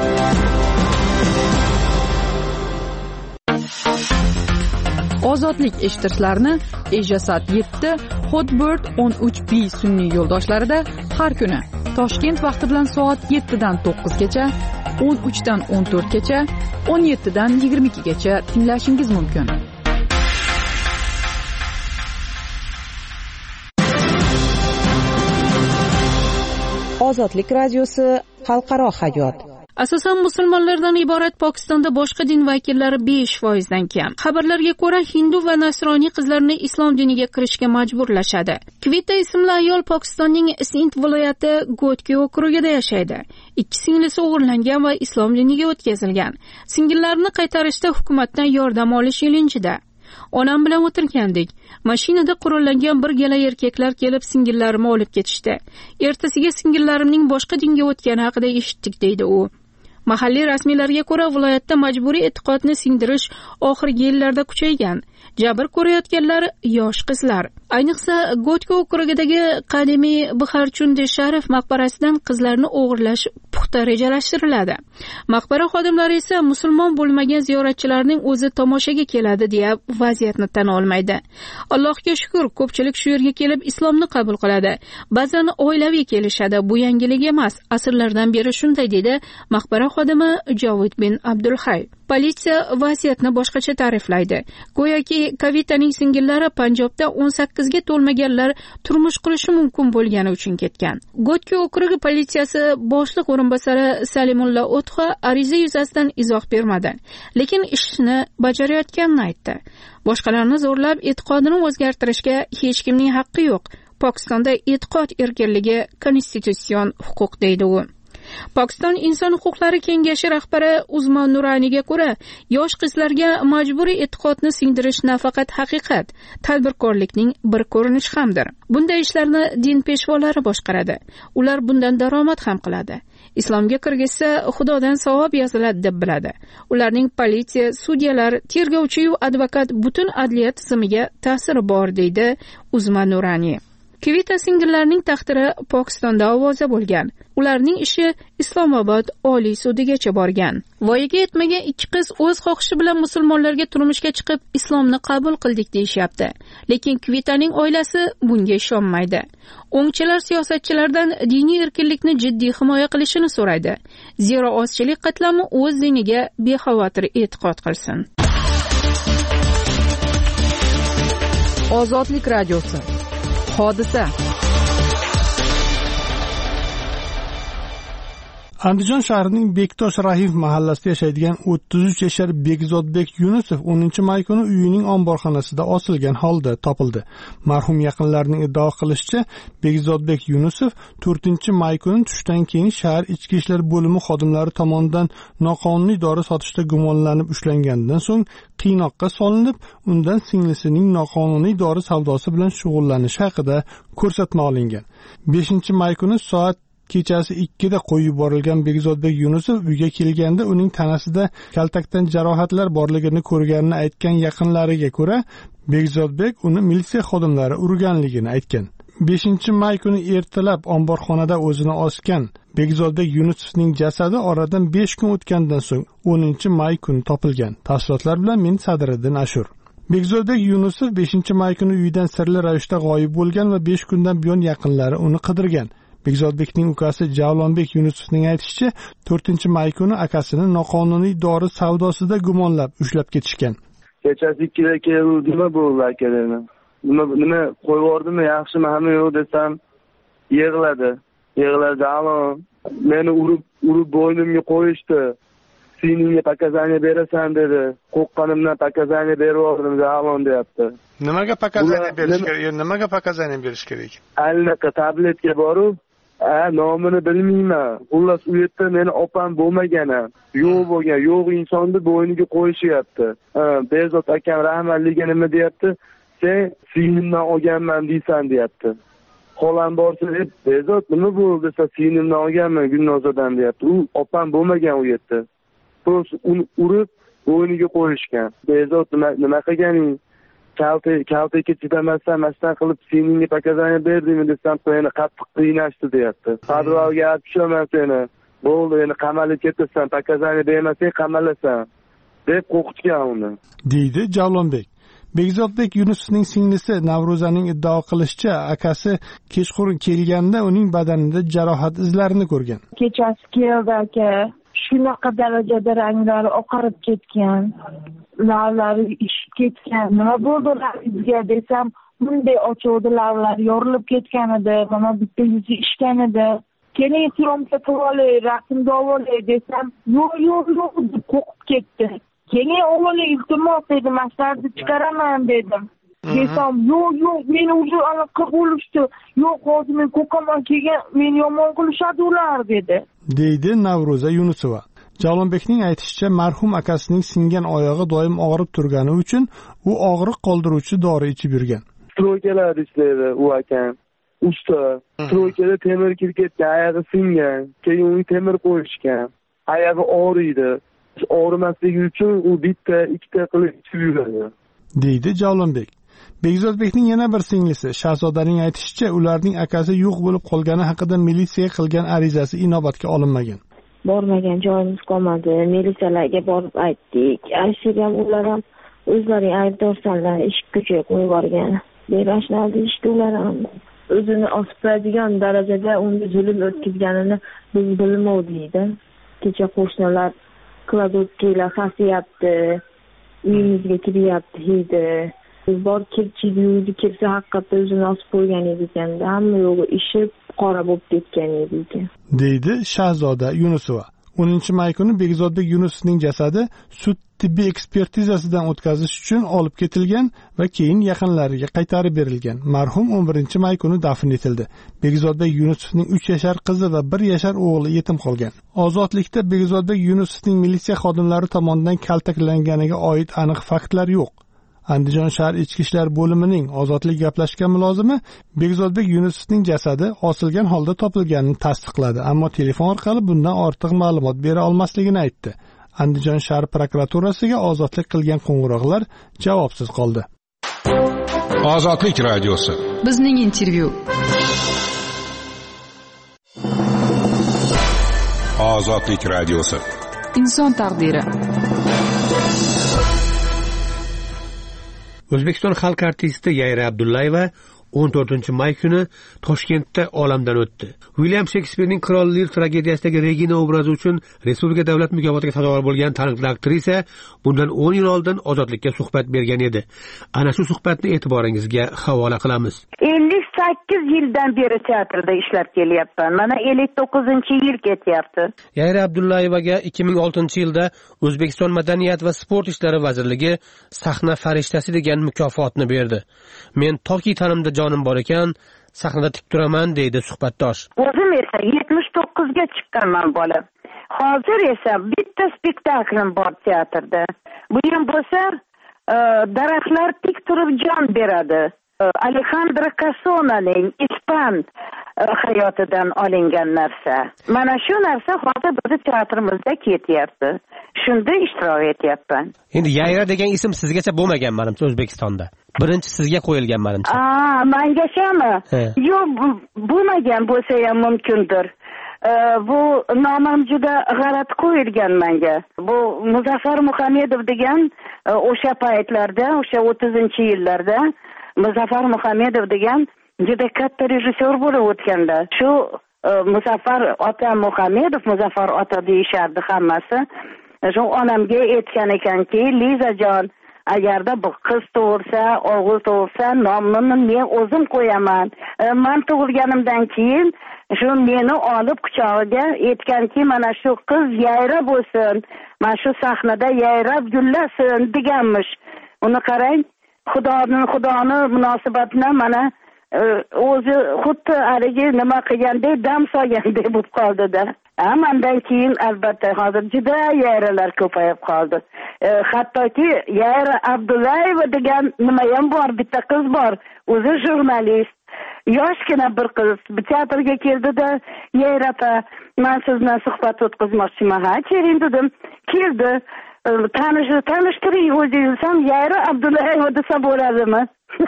[SPEAKER 4] Ozodlik eshittirishlarni Ejasat yetti, Hotbird o'n uch B sun'iy yo'ldoshlarida har kuni Toshkent vaqti bilan soat yettidan to'qqizgacha, o'n uchdan o'n to'rtgacha, o'n yettidan yigirma ikkigacha tinglashingiz mumkin. Ozodlik radiosi xalqaro hayot.
[SPEAKER 12] Asosan musulmonlardan iborat Pokistonda boshqa din vakillari besh foizdan kam. Xabarlarga ko'ra, hindu va nasroniy qizlarni islom diniga kirishga majburlashadi. Kvita ismli ayol Pokistonning Sindh viloyati Gotki okrugida yashaydi. Ikki singlisi o'g'irlangan va islom diniga o'tkazilgan. Singillarini qaytarishda hukumatdan yordam olish ilinjida. Onam bilan o'tirgandik. Mashinada qurollangan bir gala erkaklar kelib singillarimni olib ketishdi. Ertasiga singillarimning boshqa dinga o'tgani haqida eshitdik, deydi u. Mahalliy rasmiylarga ko'ra, viloyatda majburiy e'tiqodni singdirish oxirgi yillarda kuchaygan. Jabr ko'rayotganlar yosh qizlar. Ayniqsa, Gotki okrugidagi qadimiy Biharchundi Sharif maqbarasidan qizlarni o'g'irlash puxta rejalashtiriladi. Maqbara xodimlari esa musulmon bo'lmagan ziyoratchilarning o'zi tomoshaga keladi deya vaziyatni tan olmaydi. Allohga shukr, ko'pchilik shu yerga kelib islomni qabul qiladi. Ba'zan oilaviy kelishadi. Bu yangilik emas. Asrlardan beri shunday, dedi maqbara xodimi Jovid bin Abdulhay. Politsiya vaziyatni boshqacha ta'riflaydi. Go'yoki Kavitaning singillari Panjobda o'n sakkizga to'lmaganlar turmush qurishi mumkin bo'lgani uchun ketgan. Gotki okrugi politsiyasi boshliq o'rinbosari Salimulla O'txa ariza yuzasidan izoh bermadi, lekin ishni bajarayotganini aytdi. Boshqalarni zo'rlab e'tiqodini o'zgartirishga hech kimning haqqi yo'q. Pokistonda e'tiqod erkinligi konstitutsion huquq, deydi u. Pokiston inson huquqlari kengashi rahbari Uzma Nuraniyga ko'ra, yosh qizlarga majburiy e'tiqodni singdirish nafaqat haqiqat, tadbirkorlikning bir ko'rinishi hamdir. Bunday ishlarni din peshvolari boshqaradi. Ular bundan daromad ham qiladi. Islomga kirgizsa, Xudodan savob yoziladi deb biladi. Ularning politsiya, sudyalar, tergovchi va advokat butun adliya tizimiga ta'siri bor, deydi Uzma Nuraniy. Kvita singillarining taqdiri Pokistonda ovoza bo'lgan. Ularning ishi Islomobod Oliy sudigacha borgan. Voyaga yetmagan ikki qiz o'z xohishi bilan musulmonlarga turmushga chiqib islomni qabul qildik deyishyapti. Lekin Kvitaning oilasi bunga ishonmaydi. O'ngchilar siyosatchilardan diniy erkinlikni jiddiy himoya qilishini so'raydi. Zero ozchilik qatlami o'z diniga bexavotir e'tiqod qilsin.
[SPEAKER 4] Ozodlik radiosi. Hodisa.
[SPEAKER 1] Andijon shahrining Bektosh Rahim mahallasida yashaydigan o'ttiz uch yashar Bekzodbek Yunusov o'ninchi may kuni uyining omborxonasida osilgan holda topildi. Marhum yaqinlarining iddao qilishicha, Bekzodbek Yunusov to'rtinchi may kuni tushdan keyin shahar ichki ishlar bo'limi xodimlari tomonidan noqonuniy dori sotishda gumonlanib ushlangandan so'ng qiynoqqa solinib, undan singlisining noqonuniy dori savdosi bilan shug'ullanishi haqida ko'rsatma olingan. beshinchi may kuni soat kechasi ikkida qo'yib yuborilgan Bekzodbek Yunusov uyga kelganda uning tanasida kaltakdan jarohatlar borligini ko'rganini aytgan yaqinlariga ko'ra, Bekzodbek uni militsiya xodimlari urganligini aytgan. beshinchi may kuni ertalab omborxonada o'zini osgan Bekzodbek Yunusovning jasadi oradan besh kun o'tgandan so'ng o'ninchi may kuni topilgan. Tafsilotlar bilan men Sadriddin Ashur. Bekzodbek Yunusov beshinchi may kuni uyidan sirli ravishda g'oyib bo'lgan va besh kundan buyon yaqinlari uni qidirgan. Bekzodbekning ukasi Javlonbek Yunusovning aytishicha, to'rtinchi may kuni akasini noqonuniy dori savdosida gumonlab ushlab ketishgan.
[SPEAKER 17] Kechasi ikkida kelib, nima bo'ldi aka dedi. Nima nima qo'yib yubordimi, yaxshimi, hamma yo'q desam, yig'ladi. Yig'ladi, "Alo, meni urib, urib bo'ynimga qo'yishdi. Seningga pakazaniya berasan" dedi. Qo'rqqanimdan pakazaniya berib yubordim, "Javlon" deyapti.
[SPEAKER 1] Nimaga pakazaniya berish kerak? Nimaga pakazaniya berish kerak?
[SPEAKER 17] Alnaqa tabletga borib, "A, nomini bilmayman. Xullas u yerda meni opam bo'lmagan, yo'q bo'lgan, yo'q insonni bo'yniga qo'yishyapti. Ha, Bezod akam rahmatliga nima deyapti? Sen singlimdan olganman deysan" deyapti. Xolam borsa deb, "Bezod nima bo'ldi?" desa, "Singlimdan olganman Gulnozadan" deyapti. U opam bo'lmagan u yerda. To'g'ri, uni urib bo'yniga qo'yishgan. "Bezod nima nima qilganing? Kalta kaltaga chidamasdan masdan qilib seningga pakazaniya berdingmi desam, "Meni qattiq qiynashdi" deyapti. "Padvalga olib tushaman seni. Bo'ldi, endi qamalib ketasan, pakazaniya bermasang qamalasan" deb qo'rqitgan uni,
[SPEAKER 1] deydi Javlonbek. Bekzodbek Yunusovning singlisi Navro'zaning iddao qilishicha, akasi kechqurun kelganda uning badanida jarohat izlarini ko'rgan.
[SPEAKER 18] Kechasi keldi aka, shunaqa darajada ranglari oqarib ketgan, lavlari ishib ketgan. "Nima bo'ldi bizga?" desam, bunday ochuvdi, lavlari yorilib ketgan edi, mana bitta yuzi ishgan edi. "Keling, syomka qilolay, rasmga olay" desam, "Yo'q, yo'q, yo'q" deb qo'rqib ketdi. "Keling, olay, iltimos" dedim, "Maslarni chiqaraman" dedim. Desam, "Yo'q, yo'q, meni o'zi anaqa bo'lishdi. Yo'q, hozir men ko'kaman kelgan, meni yomon qilishadi ular" dedi, deydi
[SPEAKER 1] Navro'za Yunusova. Javlonbekning aytishicha, marhum akasining singan oyog'i doim og'rib turgani uchun u og'riq qoldiruvchi dori ichib yurgan.
[SPEAKER 17] Stroykalar ishlaydi u akam. Usta, stroykada temir kirib ketgan, oyog'i singan. Keyin uni temir qo'yishgan. Oyog'i og'riydi. Og'rimasligi uchun u bitta, ikkita qilib ichib yuradi, deydi Javlonbek. Bekzodbekning yana bir singlisi Shahzodaning aytishicha, ularning akasi yo'q bo'lib qolgani haqida militsiyaga qilgan arizasi inobatga olinmagan.
[SPEAKER 19] Bormagan joyimiz qolmadi. Militsiyalarga borib aytdik. Aytishga ham ular ham o'zlari aybdorsanlar, ish ko'chaga qo'yib yuborgan. Berashlardi ishdi ular ham. O'zini osibadigan darajada unga zulm o'tkazganini biz bilmovdik. Kecha qo'shnilar kladotkalar xasiyapti, uyimizga kiryapti deydi. Bor kirchidi, uyga kirsa haqiqatda o'zini osib qo'ygan edi ekanda, hamma yo'g'i ishib qora bo'lib ketgan edi ekan, deydi
[SPEAKER 1] Shahzoda Yunusova. o'ninchi may kuni Bekzodbek Yunusovning jasadi sud tibbiy ekspertizasidan o'tkazish uchun olib ketilgan va keyin yaqinlariga qaytarib berilgan. Marhum o'n birinchi may kuni dafn etildi. Bekzodbek Yunusovning uch yashar qizi va bir yashar o'g'li yetim qolgan. Ozodlikda Bekzodbek Yunusovning militsiya xodimlari tomonidan kaltaklanganiga oid aniq faktlar yo'q. Andijon shahar ichki ishlar bo'limining ozodlik gaplashgan mulozimi Bekzodbek Yunusovning jasadi osilgan holda topilganini tasdiqladi, ammo telefon orqali bundan ortiq ma'lumot bera olmasligini aytdi. Andijon shahar prokuraturasiga ozodlik qilgan qo'ng'iroqlar javobsiz qoldi.
[SPEAKER 7] Ozodlik radiosi.
[SPEAKER 4] Bizning intervyu.
[SPEAKER 7] Ozodlik radiosi.
[SPEAKER 4] Inson taqdiri.
[SPEAKER 20] O'zbekiston xalq artisti Yayra Abdullayeva o'n to'rtinchi may kuni Toshkentda olamdan o'tdi. William Shekspirning Qirol Lir tragediyasidagi Regina obrazi uchun Respublika davlat mukofotiga sazovor bo'lgan taniqli aktrisa bundan o'n yil oldin Ozodlikka suhbat bergan edi. Ana shu suhbatni e'tiboringizga havola qilamiz.
[SPEAKER 21] ellik sakkiz yildan beri teatrda ishlab kelyapman. Mana ellik to'qqizinchi yil ketyapti.
[SPEAKER 20] Yayra Abdullayevaga ikki ming oltinchi yilda O'zbekiston Madaniyat va sport ishlari vazirligi sahna farishtasi degan mukofotni berdi. Men toki tanimda jonim bor ekan, sahnada tik turaman, deydi suhbatdosh.
[SPEAKER 21] O'zim esa yetmish to'qqizga chiqqanman bola. Hozir esa bitta spektaklim bor teatrda. Bu ham bo'lsa, daraxtlar tik turib jon beradi. Alejandro Casonaning ispan hayotidan olingan narsa. Mana shu narsa hozir bizni teatrimizda ketyapti. Shunda ishtirok etyapman.
[SPEAKER 20] Endi Yayra degan ism sizgacha bo'lmagan menimcha O'zbekistonda. Birinchi sizga qo'yilgan menimcha.
[SPEAKER 21] Aa, mengachami? Yo'q, bo'lmagan bo'lsa ham mumkindir. Bu nomim juda g'alati qo'yilgan menga. Bu Muzaffar Muhammedov degan o'sha paytlarda, o'sha o'ttizinchi yillarda Muzaffar Muhammedov degan juda katta rejissyor bo'lib o'tganlar. Shu Muzaffar ota Muhammedov, Muzaffar ota deyishardi hammasi. Shu onamga aytgan ekanki, Lizajon, agarda bu qiz tug'ilsa, o'g'il tug'ilsa, nomini men o'zim qo'yaman. Men tug'ilganimdan keyin shu meni olib quchog'iga aytganki, mana shu qiz Yayra bo'lsin, mana shu sahnada yayrab gullasin deganmish. Uni qarang, Xudoning Xudoni munosabatini mana o'zi xuddi haligi nima qilgandek dam solgandek bo'lib qoldi-da. Mendan keyin albatta hozir juda yayralar ko'payib qoldi. Hattoki Yayra Abdullayeva degan nima ham bor, bitta qiz bor, o'zi jurnalist. Yoshgina bir qiz teatrga keldi-da, Yayra opa, men sizni suhbat o'tkazmoqchiman. Ha, keling dedim. Keldi. Tanish, tanishtiring o'zingizni, ham Yayra Abdullayeva desa bo'ladimi?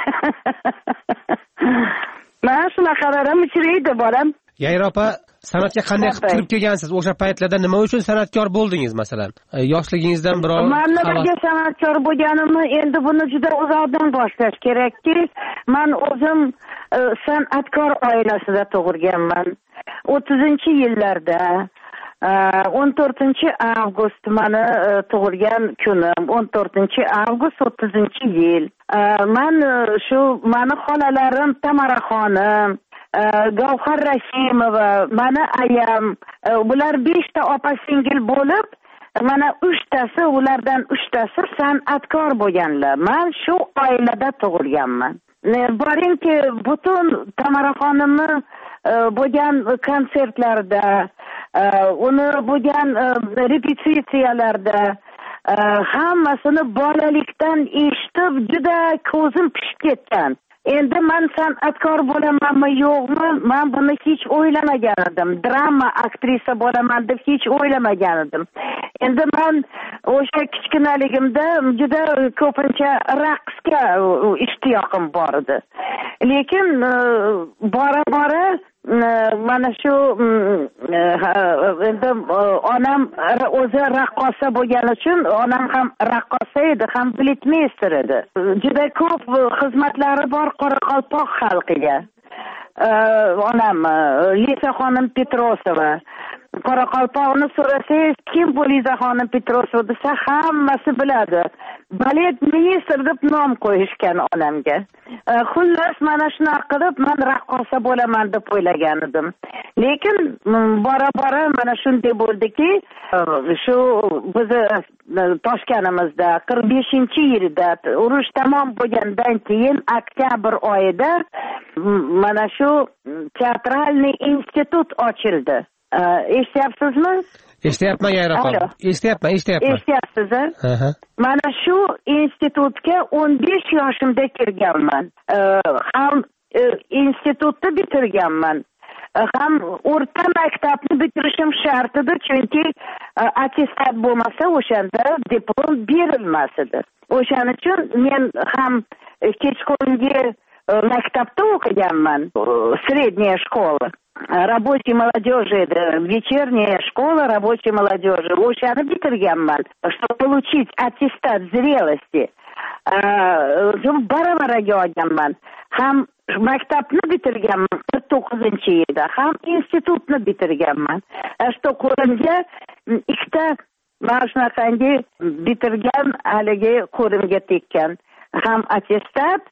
[SPEAKER 21] Mana shunaqalar ham uchraydi bolam.
[SPEAKER 20] Yayra opa, san'atga qanday qilib kirib kelgansiz? O'sha paytlarda nima uchun san'atkor bo'ldingiz masalan? Yoshligingizdan biror
[SPEAKER 21] Men nimaga san'atkor bo'lganimni endi buni juda uzoqdan boshlash kerakki, men o'zim san'atkor oilasida tug'ilganman. o'ttizinchi yillarda o'n to'rtinchi avgust meni tug'ilgan kunim, o'n to'rtinchi avgust o'ttizinchi yil. Men shu meni xolalarim Tamaraxonim, Gavhar Rashimova, mana ayam, bular beshta opa-singil bo'lib, mana uchtasi, ulardan uchtasi san'atkor bo'lganlar. Men shu oilada tug'ilganman. Boringki, butun Tamaraxonimni bo'lgan konsertlarda, uni bo'lgan repetitsiyalarda hammasini bolalikdan eshitib juda ko'zim pishib ketgan. Endi men san'atkor bo'lamanmi yo'qmi, men buni hech o'ylamagan edim. Drama aktrisa bo'laman deb hech o'ylamagan edim. Endi men o'sha kichkinaligimda juda ko'pincha raqsga ishtiyoqim bor edi. Lekin bora-bora mana shu endi onam o'zi raqqosa bo'lgani uchun, onam ham raqqosa edi, ham balletmeyster edi. Juda ko'p xizmatlari bor Qoraqalpoq xalqiga. Onam Lizaxonim Petrosova. Qoraqalpoqni so'rasangiz, kim bu Lizaxonim Petrosova desa, hammasi biladi. Balet ministr deb nom qo'yishgan onamga. Xullas, mana shunaqa qilib men raqqosa bo'laman deb o'ylagan edim. Lekin bora-bora mana shunday bo'ldiki, shu bizni Toshkanimizda qirq beshinchi yilda urush tamom bo'lgandan keyin oktyabr oyida mana shu teatralniy institut ochildi. Eshityapsizmi?
[SPEAKER 20] Eshityapman, Yayra opa. Eshityapman, eshityapman.
[SPEAKER 21] Eshityapsiz? Aha. Mana shu institutga o'n besh yoshimda kirganman. Ham institutni bitirganman. Ham o'rta maktabni bitirishim shart edi, chunki attestat bo'lmasa o'shanda diplom berilmas edi. O'shaning uchun men ham kechqurungi maktabda o'qiganman, средняя школа. Рабочей молодежи, вечерняя школа рабочей молодежи. O'shani bitirganman, чтобы получить аттестат зрелости. Bara-baraga olganman. Ham maktabni bitirganman qirq to'qqizinchi yilda, ham institutni bitirganman. Что qo'limga ikkita mana shunaqangi bitirgan haligi qo'limga tekkan. Ham attestat,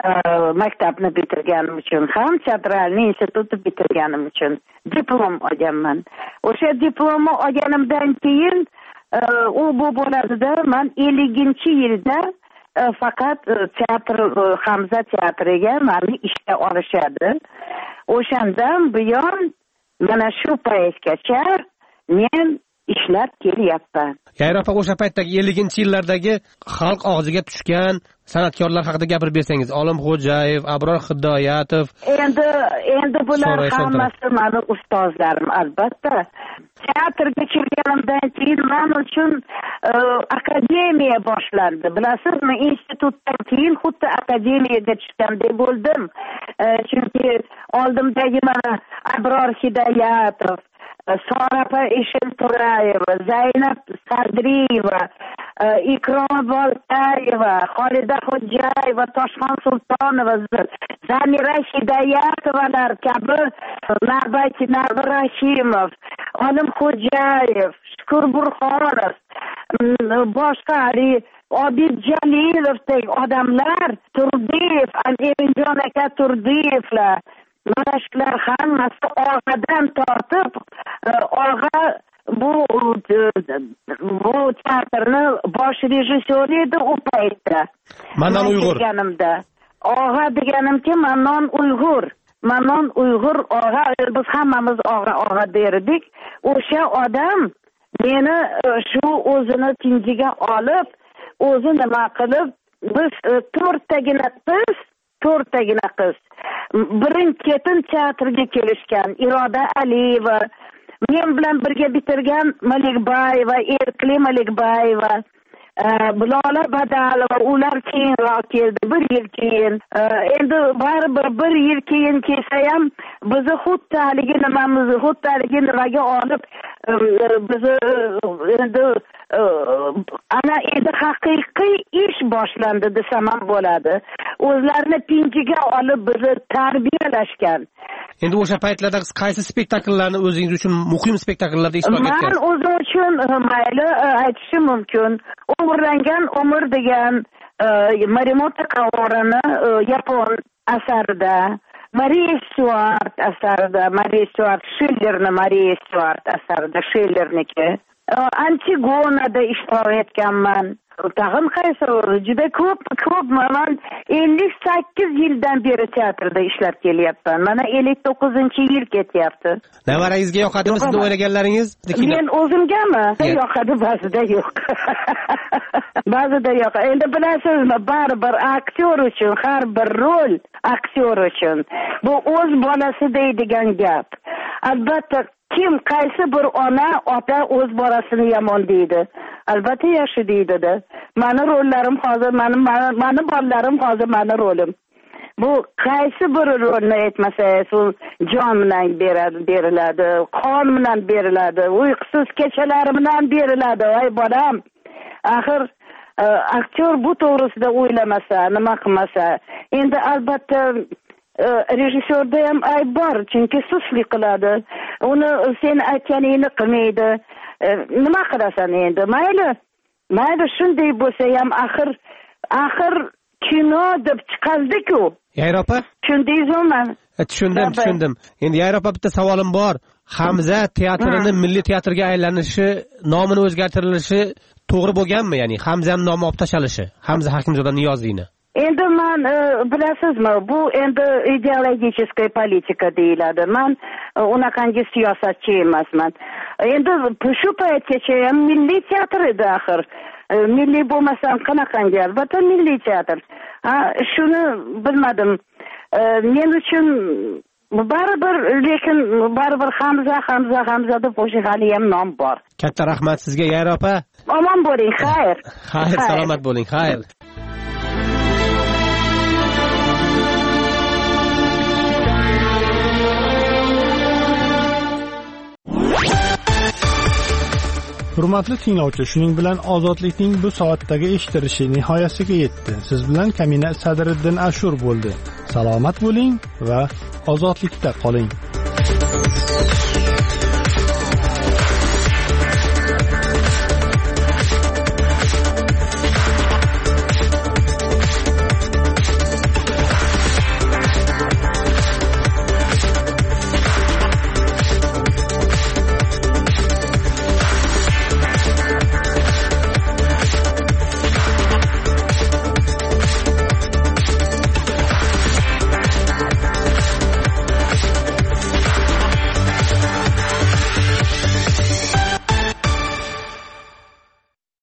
[SPEAKER 21] maktabni bitirganim uchun ham teatralniy institutni bitirganim uchun diplom olganman. O'sha diplomni olganimdan keyin u bu bo'ladida man ellinchi yilda faqat teatr Hamza teatriga meni ishga olishadi. O'shandan buyon mana shu paytgacha men ishlab kelyapman.
[SPEAKER 20] Yayropa, o'sha paytdagi ellinchi yillardagi xalq og'ziga tushgan san'atkorlar haqida gapirib bersangiz. Olimxo'jayev, Abror Hidoyatov.
[SPEAKER 21] Endi endi bular hammasi meni ustozlarim albatta. Teatrga kirganimdan keyin men uchun akademiya boshlandi. Bilasizmi, institutdan keyin xuddi akademiyaga tushgandek bo'ldim. Chunki oldimdagi mana Abror Hidoyatov, Sorapa Eshilto'rayeva, Zaynab Sadriyeva, Ikrom Boltayeva, Xolida Xo'jayeva, Toshxon Sultonova, Zamira Hidoyatovalar kabi, Navbatchi Navir Rashimov, Olimxo'jayev, Shukur Burxonov, boshqa Obid Jalilovdek odamlar, Turdiyev, Eminjon aka Turdiyevlar, mana shular hammasi og'adan tortib, og'a bu bu teatrni bosh rejissyori edi u paytda.
[SPEAKER 20] Manon Uyg'ur.
[SPEAKER 21] Og'a deganimki Manon Uyg'ur. Manon Uyg'ur og'a, biz hammamiz og'a og'a derdik. O'sha odam meni shu o'zini tinjiga olib, o'zi nima qilib, biz to'rttagina qiz to'rttagina qiz birin-ketin teatrga kelishgan. Iroda Aliyeva, men bilan birga bitirgan Malikbayeva, Erkli Malikbayeva, Bulola Badalova, ular keyinroq keldi, bir yil keyin. Endi baribir bir yil keyin kelsa ham bizni xuddi haligi nimamizni, xuddi haligi nimaga olib bizni endi ana endi haqiqiy ish boshlandi desam ham bo'ladi. O'zlarini pinjiga olib bizni tarbiyalashgan.
[SPEAKER 20] Endi o'sha paytlarda siz qaysi spektakllarni o'zingiz uchun muhim spektakllarda ishtirok etdingiz?
[SPEAKER 21] Men o'zim uchun mayli aytishim mumkin. Umrlangan umr degan Morimoto Kaorini yapon asarida, Maria Stuart asarida, Maria Stuart Schillerni Maria Stuart asarida, Schillerniki. Antigonada ishtirok etganman. Tag'in qaysi juda ko'p ko'p men ellik sakkiz yildan beri teatrda ishlab kelyapman. Mana ellik to'qqizinchi yil ketyapti.
[SPEAKER 20] Nevarangizga yoqadimi sizni o'ylaganlaringiz?
[SPEAKER 21] Men o'zimgami? Yoqadi, ba'zida yo'q. Ba'zida yo'q. Endi bilasizmi, baribir aktyor uchun har bir rol aktyor uchun bu o'z bolasi deydigan gap. Albatta kim qaysi bir ona ota o'z bolasini yomon deydi. Albatta yaxshi deydi-da. Meni rollarim hozir, meni meni bolalarim hozir meni rolim. Bu qaysi bir rolni aytmasangiz, u jon bilan beriladi, qon bilan beriladi, uyqusiz kechalar bilan beriladi. Voy bolam. Axir aktyor bu to'g'risida o'ylamasa, nima qilmasa, endi albatta rejissyorda ham ayb bor, chunki suslik qiladi. Uni sen aytganingni qilmaydi. Nima qilasan endi? Mayli. Mayli shunday bo'lsa ham axir axir kino deb chiqaldi-ku.
[SPEAKER 20] Yayropa?
[SPEAKER 21] Tushundingizmi?
[SPEAKER 20] Tushundim, tushundim. Endi Yayropa, bitta savolim bor. Hamza teatrining milliy teatrga aylanishi, nomini o'zgartirilishi to'g'ri bo'lganmi? Ya'ni Hamza nomi olib tashalishi, Hamza Hakimzoda Niyoziyni.
[SPEAKER 21] Endi men bilasizmi, bu endi ideologическая politika deyiladi. Men unaqangi siyosatchi emasman. Endi shu paytgacha ham milliy teatr edi axir. Milliy bo'lmasam qanaqangi, albatta milliy teatr. Ha, shuni bilmadim. Men uchun baribir, lekin baribir Hamza, Hamza, Hamza deb o'sha hali ham nom bor.
[SPEAKER 20] Katta rahmat sizga, Yayropa.
[SPEAKER 21] Omon bo'ling, xayr.
[SPEAKER 20] Xayr, salomat bo'ling, xayr.
[SPEAKER 1] Hurmatli tinglovchi, shuning bilan ozodlikning bu soatdagi eshitilishi nihoyasiga yetdi. Siz bilan Kamina Sadriddin Ashur bo'ldi. Salomat bo'ling va ozodlikda qoling.